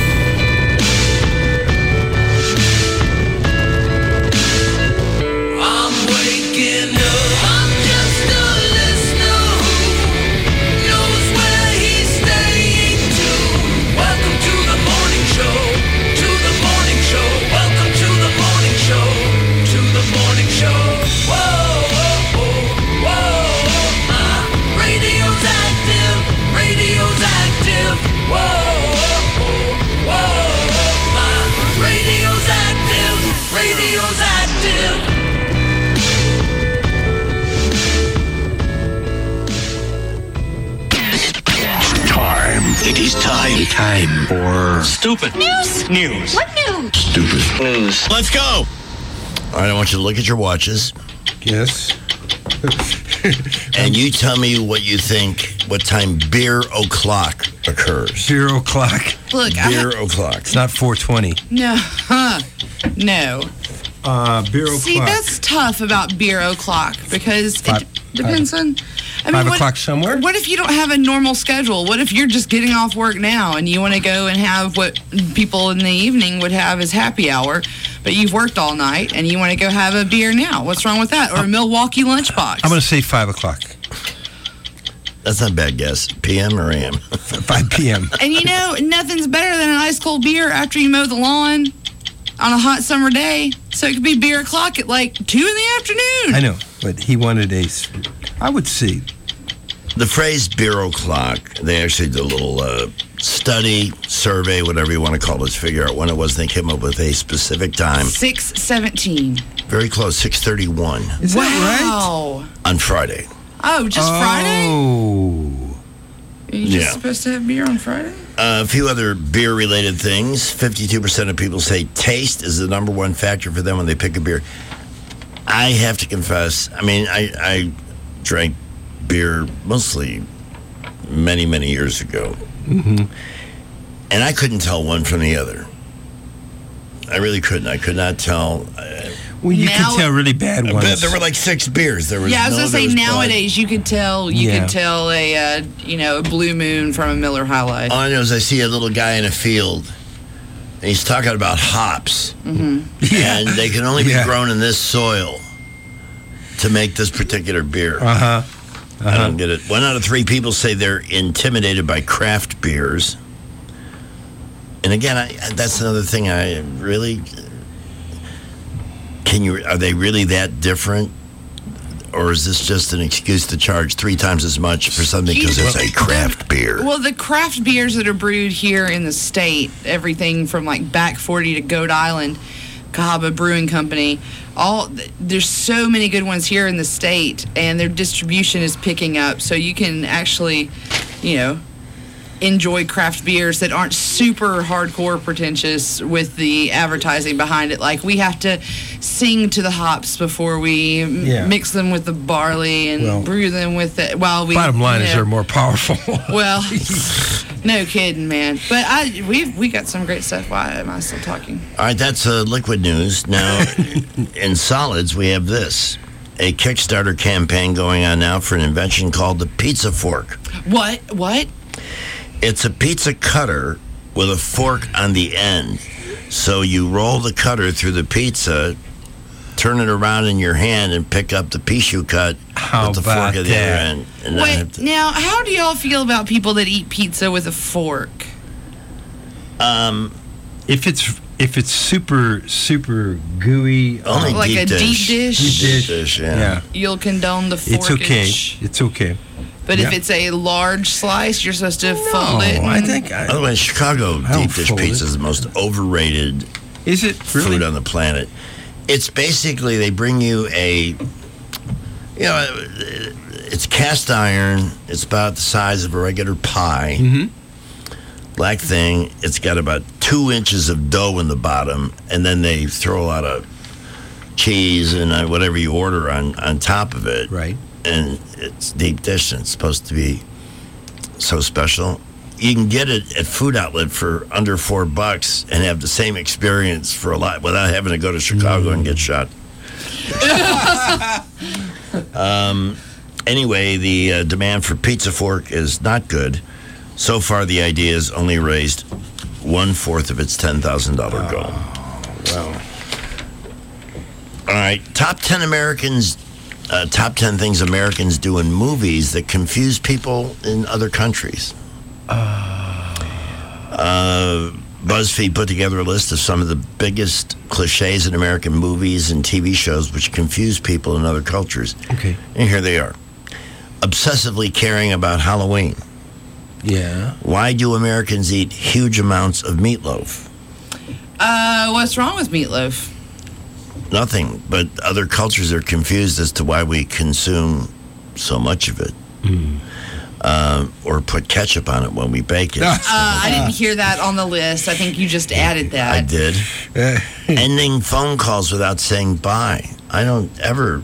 I'm waking up. I'm just a listener who knows where he's staying to. Welcome to the morning show. To the morning show. Welcome to the morning show. To the morning show. Whoa, whoa, whoa, whoa. My radio's active. Radio's active. Whoa, whoa, whoa. My radio's active. Radio's active. Time. It is time. Time for Stupid. News. News. What news? Stupid News. Let's go. All right, I want you to look at your watches. Yes. And you tell me what you think, what time beer o'clock occurs. Beer o'clock. Look, I Beer ha- o'clock. It's not four twenty. No, huh? No. Uh, beer o'clock. See, that's tough about beer o'clock because Five- it depends five- on. I five what, o'clock somewhere? What if you don't have a normal schedule? What if you're just getting off work now and you want to go and have what people in the evening would have as happy hour, but you've worked all night and you want to go have a beer now? What's wrong with that? Or a Milwaukee lunchbox? I'm going to say five o'clock. That's not a bad guess. P M or A M? five p.m. And you know, nothing's better than an ice cold beer after you mow the lawn on a hot summer day. So it could be beer o'clock at like two in the afternoon. I know, but he wanted a. s- I would see. The phrase beer o'clock, they actually did a little uh, study, survey, whatever you want to call it, to figure out when it was. They came up with a specific time. six seventeen. Very close, six thirty-one Is wow. that on Friday. Oh, just right? Friday? Oh. Are you just Yeah. supposed to have beer on Friday? Uh, a few other beer-related things. fifty-two percent of people say taste is the number one factor for them when they pick a beer. I have to confess, I mean, I, I drank beer mostly many, many years ago. Mm-hmm. And I couldn't tell one from the other. I really couldn't. I could not tell. Uh, Well, you Now- can tell really bad I ones. bet there were like six beers. There was Yeah, I was no, gonna there say was Bud. nowadays you could tell you Yeah. could tell a uh, you know a Blue Moon from a Miller High Life. All I know is I see a little guy in a field, and he's talking about hops, Mm-hmm. Yeah. and they can only be Yeah. grown in this soil to make this particular beer. Uh huh. I don't get it. One out of three people say they're intimidated by craft beers. And again, I, that's another thing. I really can you are they really that different, or is this just an excuse to charge three times as much for something because it's a craft beer? Well, the craft beers that are brewed here in the state, everything from like Back forty to Goat Island, Cahaba Brewing Company, all there's so many good ones here in the state, and their distribution is picking up. So you can actually, you know, enjoy craft beers that aren't super hardcore pretentious with the advertising behind it. Like we have to sing to the hops before we m- Yeah. mix them with the barley and Well, brew them with it. While we Bottom line you is know, they're more powerful. well, no kidding, man. But I we we got some great stuff. Why am I still talking? All right, that's uh, liquid news. Now, in solids, we have this. A Kickstarter campaign going on now for an invention called the pizza fork. What? What? It's a pizza cutter with a fork on the end. So you roll the cutter through the pizza, turn it around in your hand, and pick up the piece you cut How with the about fork at the that? other end. And I have Wait, to- now, how do y'all feel about people that eat pizza with a fork? um, If it's if it's super super gooey, Only uh, Like a deep dish? deep dish, dish, yeah. yeah, You'll condone the fork. it's okay. It's okay. But if Yeah. it's a large slice, you're supposed to fold it. I and- think I, By the way, Chicago I don't deep dish fold pizza it. is the most overrated is it really? food on the planet. It's basically they bring you a, you know, it's cast iron. It's about the size of a regular pie. Mm-hmm. Black thing. It's got about two inches of dough in the bottom, and then they throw a lot of cheese and uh, whatever you order on on top of it. Right. And it's deep dish, and it's supposed to be so special. You can get it at Food Outlet for under four bucks and have the same experience for a lot without having to go to Chicago and get shot. um, anyway, the uh, demand for Pizza Fork is not good. So far, the idea has only raised one fourth of its ten thousand dollar goal. Well, All right, top ten Americans. Uh, top ten things Americans do in movies that confuse people in other countries. Uh, BuzzFeed put together a list of some of the biggest cliches in American movies and T V shows which confuse people in other cultures. okay. And here they are. Obsessively caring about Halloween. Yeah. Why do Americans eat huge amounts of meatloaf? Uh, what's wrong with meatloaf? Nothing, but other cultures are confused as to why we consume so much of it. Mm. Uh, or put ketchup on it when we bake it. Uh, I didn't hear that on the list. I think you just added that. I did. Ending phone calls without saying bye. I don't ever.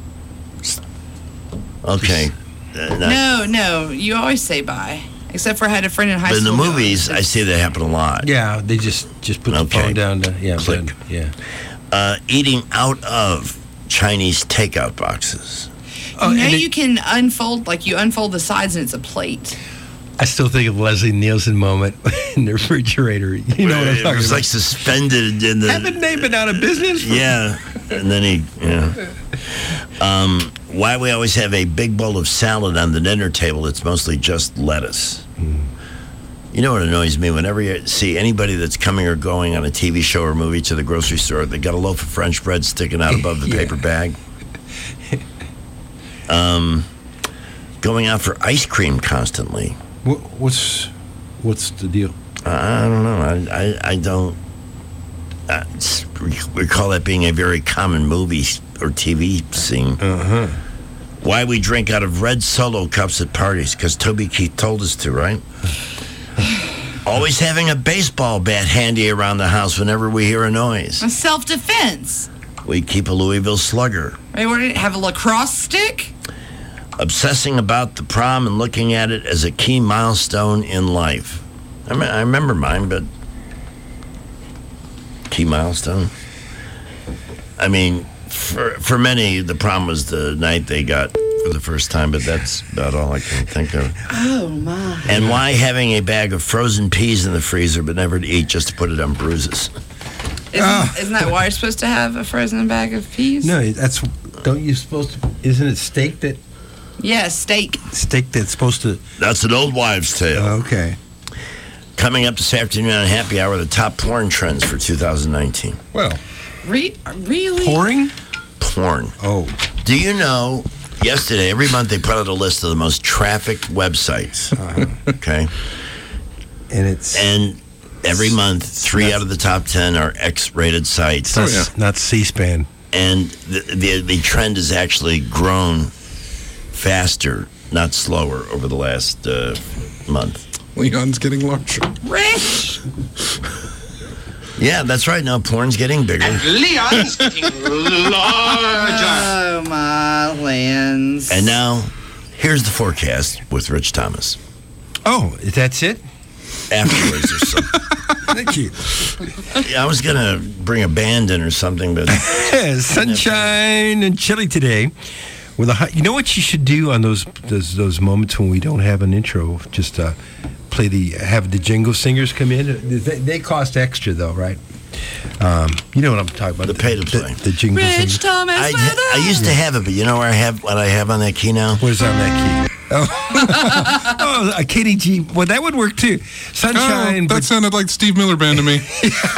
Okay. Uh, not- No, no, you always say bye. Except for I had a friend in high but in the school. movies, I see that happen a lot. Yeah, they just just put the Okay. phone down. To, yeah, Click. but- yeah. Uh, eating out of Chinese takeout boxes. Oh, you know and it- you can unfold, like you unfold the sides and it's a plate. I still think of Leslie Nielsen moment in the refrigerator. You know what I'm It talking was about? like suspended in the. Haven't they been out of business? Yeah, and then he, yeah. Um, why we always have a big bowl of salad on the dinner table? It's mostly just lettuce. Mm. You know what annoys me? Whenever you see anybody that's coming or going on a T V show or movie to the grocery store, they got a loaf of French bread sticking out above the Yeah. paper bag. Um, going out for ice cream constantly. What, what's what's the deal? I, I don't know. I I, I don't. Uh, we call that being a very common movie or T V scene. Uh-huh. Why we drink out of red Solo cups at parties? Because Toby Keith told us to, right? Always having a baseball bat handy around the house whenever we hear a noise. Self-defense. We keep a Louisville Slugger. Right, what did it have a lacrosse stick? Obsessing about the prom and looking at it as a key milestone in life. I, mean, I remember mine, but key milestone. I mean, for for many, the prom was the night they got for the first time, but that's about all I can think of. Oh my. And why having a bag of frozen peas in the freezer but never to eat just to put it on bruises? Isn't, isn't that why you're supposed to have a frozen bag of peas? No, that's don't you supposed to? Isn't it steak that Yeah, steak. steak that's supposed to? That's an old wives' tale. Okay. Coming up this afternoon on Happy Hour, the top porn trends for two thousand nineteen. Well, Re- really? pouring. Porn. Oh, Do you know, yesterday, every month they put out a list of the most trafficked websites. uh-huh. Okay? and it's And every month, three out of the top ten are X-rated sites. not, not C-SPAN. And the, the the trend has actually grown faster, not slower, over the last uh, month. Leon's getting larger. Rich. Yeah, that's right. Now porn's getting bigger. Leon's getting larger. Oh my lands. And now, here's the forecast with Rich Thomas. Oh, that's it. Afterwards or something. Thank you. I was going to bring a band in or something, but Sunshine and chilly today. With a high, you know what you should do on those those those moments when we don't have an intro? Just uh, play play the have the jingle singers come in. They, they cost extra though, right? Um, you know what I'm talking about? The pay to play. The, the jingle Rich singers. Thomas I, Weather. I used to have it, but you know where I have what I have on that key now? What is on that key? Oh, oh a K D G. Well, that would work too. Sunshine. Oh, that sounded like Steve Miller Band to me.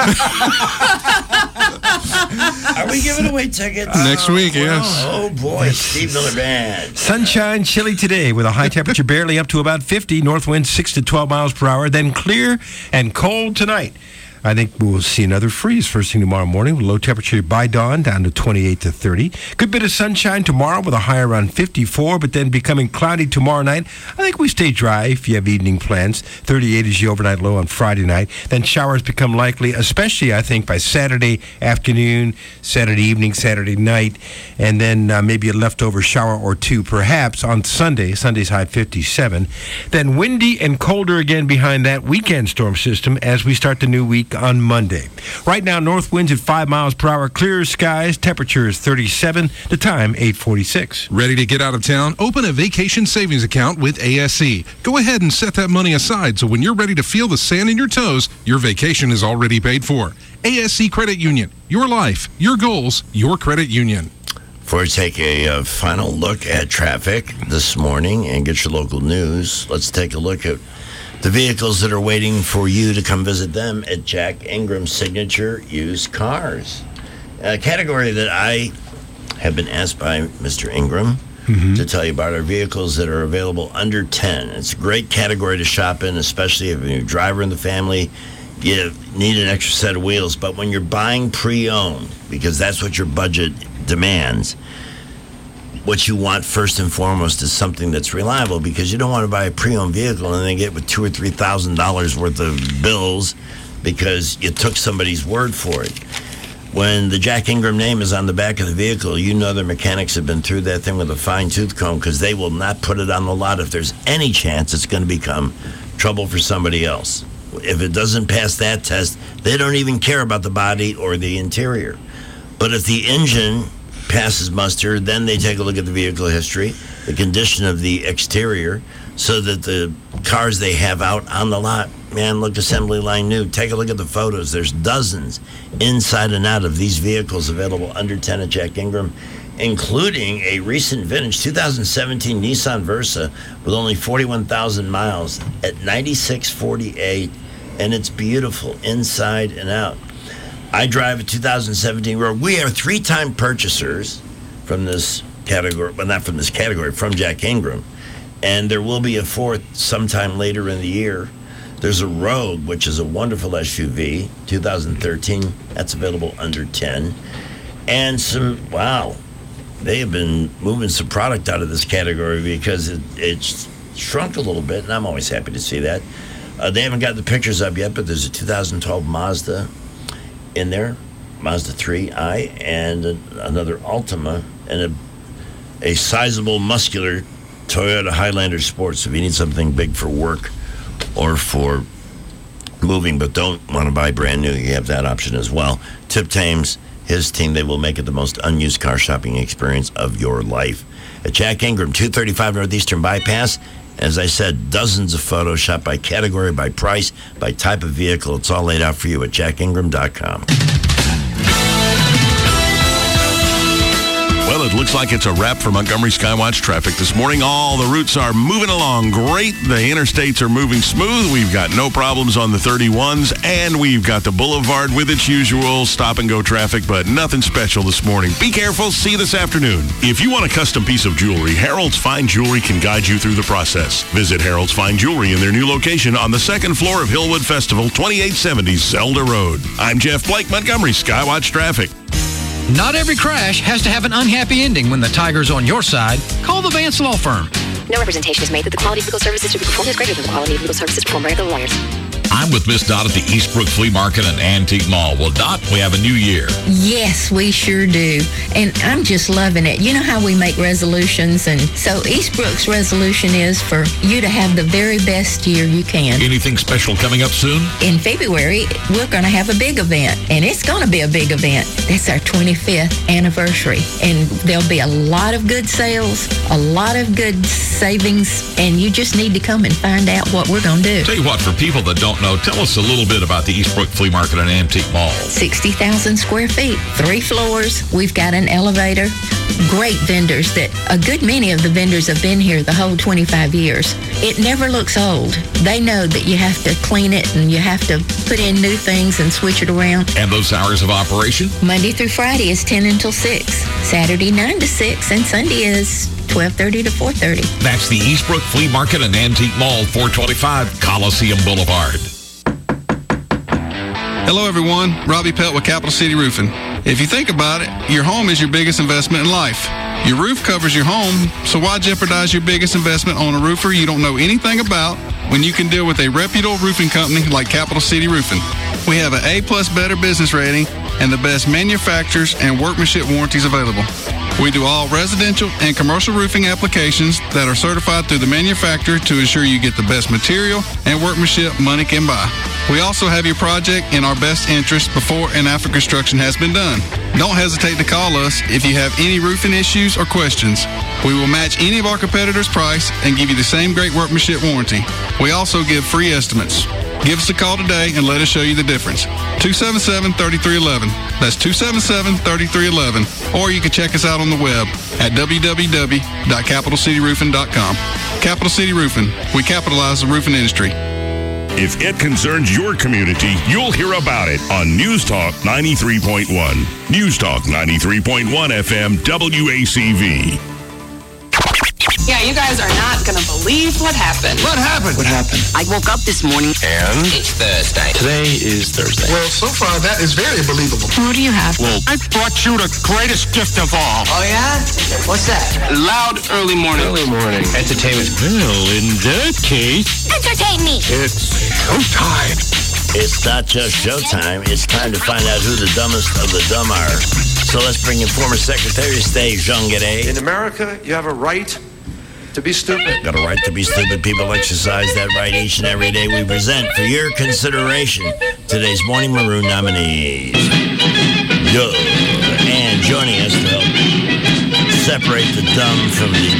Are we giving away tickets? Next week, yes. Oh, boy, Steve Miller Band. Sunshine, chilly today with a high temperature barely up to about fifty. North wind six to twelve miles per hour. Then clear and cold tonight. I think we'll see another freeze first thing tomorrow morning with low temperature by dawn down to twenty-eight to thirty. Good bit of sunshine tomorrow with a high around fifty-four, but then becoming cloudy tomorrow night. I think we stay dry if you have evening plans. thirty-eight is the overnight low on Friday night. Then showers become likely, especially, I think, by Saturday afternoon, Saturday evening, Saturday night, and then uh, maybe a leftover shower or two, perhaps, on Sunday. Sunday's high fifty-seven. Then windy and colder again behind that weekend storm system as we start the new week on Monday. Right now, north winds at five miles per hour, clear skies, temperature is thirty-seven, the time eight forty-six. Ready to get out of town? Open a vacation savings account with A S E. Go ahead and set that money aside so when you're ready to feel the sand in your toes, your vacation is already paid for. A S E Credit Union. Your life, your goals, your credit union. Before we take a uh, final look at traffic this morning and get your local news, let's take a look at the vehicles that are waiting for you to come visit them at Jack Ingram Signature Used Cars. A category that I have been asked by Mister Ingram mm-hmm. to tell you about are vehicles that are available under ten. It's a great category to shop in, especially if you're a driver in the family, you need an extra set of wheels. But when you're buying pre-owned, because that's what your budget demands, what you want first and foremost is something that's reliable, because you don't want to buy a pre-owned vehicle and then get with two or three thousand dollars worth of bills because you took somebody's word for it. When the Jack Ingram name is on the back of the vehicle, you know their mechanics have been through that thing with a fine-tooth comb, because they will not put it on the lot if there's any chance it's going to become trouble for somebody else. If it doesn't pass that test, they don't even care about the body or the interior. But if the engine passes muster, then they take a look at the vehicle history, the condition of the exterior, so that the cars they have out on the lot, man, look assembly line new. Take a look at the photos. There's dozens inside and out of these vehicles available under ten at Jack Ingram, including a recent vintage two thousand seventeen Nissan Versa with only forty-one thousand miles at ninety-six forty-eight, and it's beautiful inside and out. I drive a two thousand seventeen Rogue. We are three-time purchasers from this category, well, not from this category, from Jack Ingram. And there will be a fourth sometime later in the year. There's a Rogue, which is a wonderful S U V, two thousand thirteen. That's available under ten. And some, wow, they have been moving some product out of this category because it, it's shrunk a little bit, and I'm always happy to see that. Uh, they haven't got the pictures up yet, but there's a two thousand twelve Mazda in there, Mazda three i, and a, another Altima, and a, a sizable, muscular Toyota Highlander Sport. So if you need something big for work or for moving but don't want to buy brand new, you have that option as well. Tip Thames, his team, they will make it the most unused car shopping experience of your life. At Jack Ingram, two thirty-five Northeastern Bypass, as I said, dozens of photos shot by category, by price, by type of vehicle. It's all laid out for you at jack ingram dot com. Well, it looks like it's a wrap for Montgomery Skywatch traffic this morning. All the routes are moving along great. The interstates are moving smooth. We've got no problems on the thirty-ones, and we've got the boulevard with its usual stop-and-go traffic, but nothing special this morning. Be careful. See you this afternoon. If you want a custom piece of jewelry, Harold's Fine Jewelry can guide you through the process. Visit Harold's Fine Jewelry in their new location on the second floor of Hillwood Festival, twenty-eight seventy Zelda Road. I'm Jeff Blake, Montgomery Skywatch Traffic. Not every crash has to have an unhappy ending when the tiger's on your side. Call the Vance Law Firm. No representation is made that the quality of legal services to be performed is greater than the quality of legal services performed by other lawyers. I'm with Miss Dot at the Eastbrook Flea Market and Antique Mall. Well, Dot, we have a new year. Yes, we sure do. And I'm just loving it. You know how we make resolutions, and so Eastbrook's resolution is for you to have the very best year you can. Anything special coming up soon? In February, we're going to have a big event, and it's going to be a big event. That's our twenty-fifth anniversary, and there'll be a lot of good sales, a lot of good savings, and you just need to come and find out what we're going to do. Tell you what, for people that don't know, tell us a little bit about the Eastbrook Flea Market and Antique Mall. sixty thousand square feet, three floors. We've got an elevator. Great vendors that a good many of the vendors have been here the whole twenty-five years. It never looks old. They know that you have to clean it and you have to put in new things and switch it around. And those hours of operation? Monday through Friday is ten until six. Saturday nine to six, and Sunday is twelve thirty to four thirty. That's the Eastbrook Flea Market and Antique Mall, four twenty-five Coliseum Boulevard. Hello, everyone. Robbie Pelt with Capital City Roofing. If you think about it, your home is your biggest investment in life. Your roof covers your home, so why jeopardize your biggest investment on a roofer you don't know anything about when you can deal with a reputable roofing company like Capital City Roofing? We have an A-plus better business rating and the best manufacturers and workmanship warranties available. We do all residential and commercial roofing applications that are certified through the manufacturer to ensure you get the best material and workmanship money can buy. We also have your project in our best interest before and after construction has been done. Don't hesitate to call us if you have any roofing issues or questions. We will match any of our competitors' price and give you the same great workmanship warranty. We also give free estimates. Give us a call today and let us show you the difference. two seven seven, three three one one. That's two seven seven, three three one one. Or you can check us out on the web at w w w dot capital city roofing dot com. Capital City Roofing. We capitalize the roofing industry. If it concerns your community, you'll hear about it on News Talk ninety-three point one. News Talk ninety-three point one F M W A C V. Yeah, you guys are not going to believe what happened. What happened? What happened? I woke up this morning. And? It's Thursday. Today is Thursday. Well, so far, that is very believable. What do you have? Well, I brought you the greatest gift of all. Oh, yeah? What's that? Loud early morning. Early morning. Entertainment. Well, in that case... Entertain me. It's showtime. It's not just showtime. It's time to find out who the dumbest of the dumb are. So let's bring in former Secretary of State, Jean Guéret. In America, you have a right to be stupid. Got a right to be stupid. People exercise that right each and every day. We present for your consideration today's Morning Maroon nominees. Yo. And joining us to help separate the dumb from the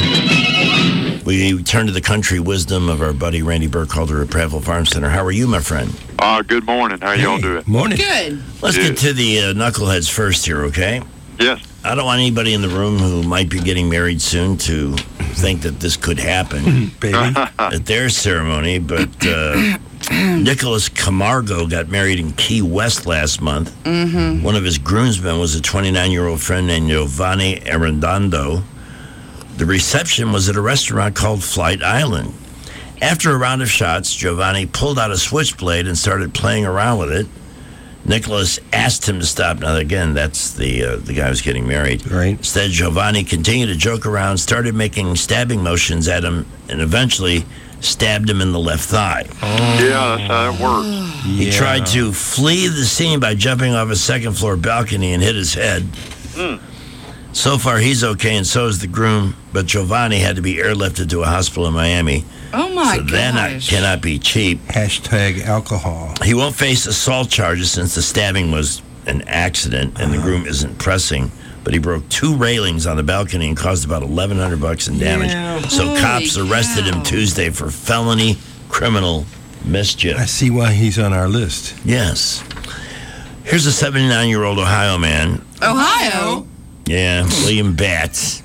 dumber, we turn to the country wisdom of our buddy Randy Burkhalter at Prattville Farm Center. How are you, my friend? Uh, good morning. How y'all doing? Morning. Good. Let's Yes. get to the uh, knuckleheads first here, okay? Yes. I don't want anybody in the room who might be getting married soon to think that this could happen Baby. at their ceremony, but uh, Nicholas Camargo got married in Key West last month. Mm-hmm. One of his groomsmen was a twenty-nine-year-old friend named Giovanni Arredondo. The reception was at a restaurant called Flight Island. After a round of shots, Giovanni pulled out a switchblade and started playing around with it. Nicholas asked him to stop. Now, again, that's the uh, the guy who's getting married. Right. Instead, Giovanni continued to joke around, started making stabbing motions at him, and eventually stabbed him in the left thigh. Yeah, that's how it works. He Yeah. tried to flee the scene by jumping off a second-floor balcony and hit his head. Mm. So far, he's okay, and so is the groom, but Giovanni had to be airlifted to a hospital in Miami. Oh, my so gosh. that not, cannot be cheap. Hashtag alcohol. He won't face assault charges since the stabbing was an accident and the groom isn't pressing. But he broke two railings on the balcony and caused about eleven hundred bucks in damage. Yeah. So Holy cops arrested cow. him Tuesday for felony criminal mischief. I see why he's on our list. Yes. Here's a seventy-nine-year-old Ohio man. Ohio? Yeah, William Batts.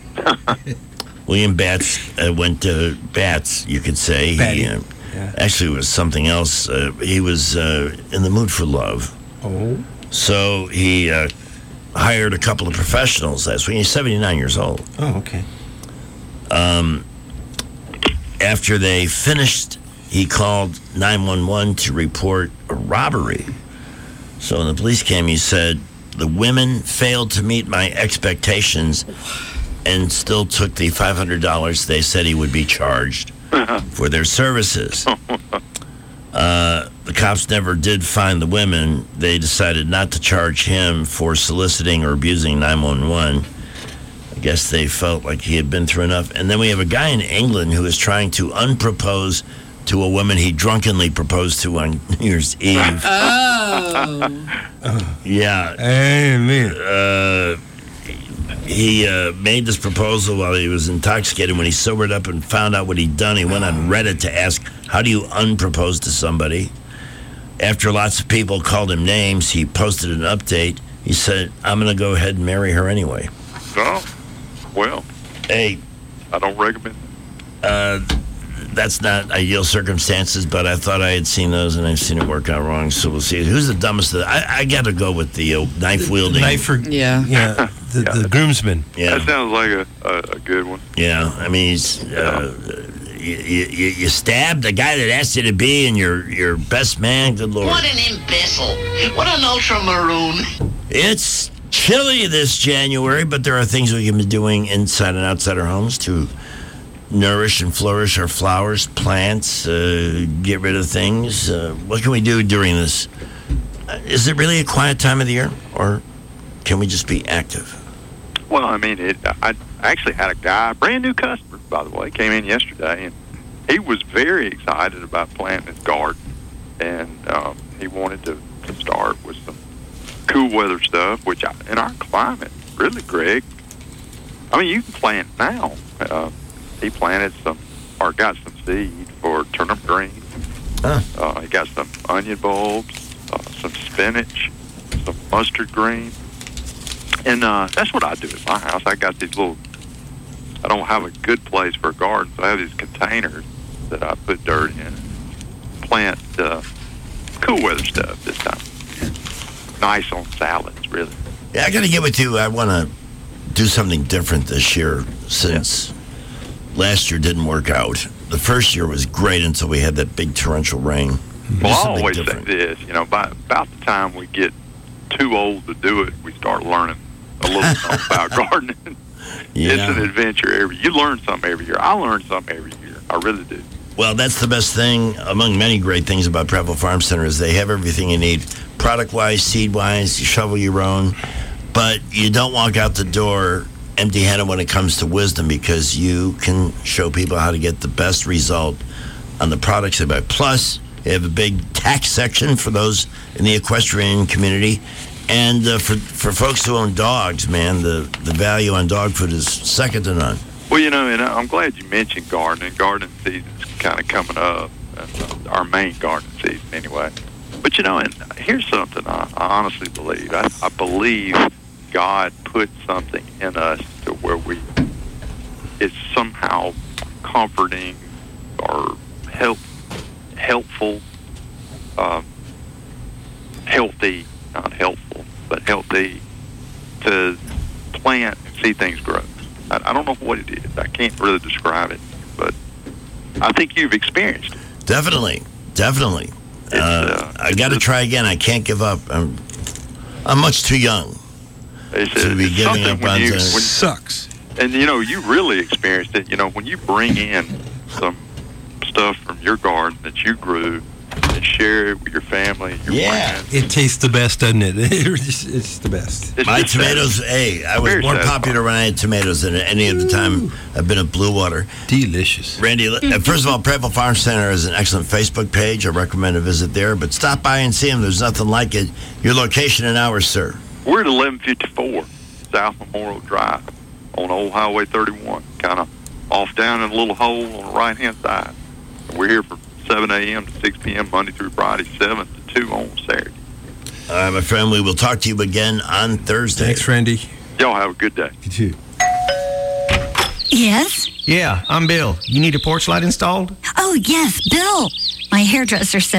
William Batts uh, went to Batts, you could say. He, uh, Yeah. Actually, it was something else. Uh, he was uh, in the mood for love. Oh. So he uh, hired a couple of professionals last week. He's seventy-nine years old. Oh, okay. Um, after they finished, he called nine one one to report a robbery. So when the police came, he said, the women failed to meet my expectations and still took the five hundred dollars they said he would be charged for their services. Uh, cops never did find the women, they decided not to charge him for soliciting or abusing nine one one. I guess they felt like he had been through enough. And then we have a guy in England who is trying to unpropose to a woman he drunkenly proposed to on New Year's Eve. Oh. Yeah. Amen. Uh, he uh, made this proposal while he was intoxicated. When he sobered up and found out what he'd done, he went on Reddit to ask, how do you unpropose to somebody? After lots of people called him names, he posted an update. He said, I'm going to go ahead and marry her anyway. Oh, well. Hey. I don't recommend it. Uh, that's not ideal circumstances, but I thought I had seen those, and I've seen it work out wrong, so we'll see. Who's the dumbest? Of the, I, I got to go with the uh, knife-wielding. Knife for, yeah. Yeah, the, Yeah. the groomsman. Yeah. That sounds like a, a, a good one. Yeah, I mean, he's, uh, you, you, you stabbed the guy that asked you to be and your, your best man. Good Lord. What an imbecile. What an ultramaroon. It's chilly this January, but there are things we can be doing inside and outside our homes to nourish and flourish our flowers, plants, uh, get rid of things. Uh, what can we do during this? Uh, is it really a quiet time of the year, or can we just be active? Well, I mean, it, I actually had a guy, brand new customer, by the way, came in yesterday, and he was very excited about planting his garden, and um, he wanted to, to start with some cool weather stuff, which I, in our climate, really, Greg, I mean, you can plant now. Uh, he planted some, or got some seed for turnip greens. Huh. Uh, he got some onion bulbs, uh, some spinach, some mustard green. And uh, that's what I do at my house. I got these little, I don't have a good place for a garden, so I have these containers that I put dirt in. Plant uh, cool weather stuff this time. Nice on salads, really. Yeah, I got to get with you. I want to do something different this year since yeah. last year didn't work out. The first year was great until we had that big torrential rain. Well, I always say this, you know, by about the time we get too old to do it, we start learning a little something about gardening. Yeah. It's an adventure every You learn something every year. I learn something every year. I really do. Well, that's the best thing, among many great things about Prattville Farm Center, is they have everything you need. Product-wise, seed-wise, you shovel your own. But you don't walk out the door empty-handed when it comes to wisdom, because you can show people how to get the best result on the products they buy. Plus, they have a big tax section for those in the equestrian community. And uh, for for folks who own dogs, man, the, the value on dog food is second to none. Well, you know, and I'm glad you mentioned gardening. Gardening season's kind of coming up, uh, our main gardening season anyway. But, you know, and here's something I, I honestly believe. I, I believe God put something in us to where we, it's somehow comforting or help, helpful, um, healthy, not helpful, but healthy to plant and see things grow. I, I don't know what it is. I can't really describe it, but I think you've experienced it. Definitely, definitely. Uh, uh, I got to try again. I can't give up. I'm, I'm much too young it's, to be it's giving up when on you, things. when, Sucks. And, you know, you really experienced it. You know, when you bring in some stuff from your garden that you grew and share it with your family and your Yeah. friends. It tastes the best, doesn't it? it's, it's the best. It's My just tomatoes, satisfying. hey, I was Very more satisfying. popular when I had tomatoes than any of the time I've been at Blue Water. Delicious. Randy, uh, first of all, Prattville Farm Center is an excellent Facebook page. I recommend a visit there, but stop by and see them. There's nothing like it. Your location and hours, sir. We're at eleven fifty-four South Memorial Drive on Old Highway thirty-one, kind of off down in a little hole on the right-hand side. We're here from seven a.m. to six p.m. Monday through Friday, seven to two on Saturday. All right, my friend, we will talk to you again on Thursday. Thanks, Randy. Y'all have a good day. You too. Yes? Yeah, I'm Bill. You need a porch light installed? Oh, yes, Bill. My hairdresser said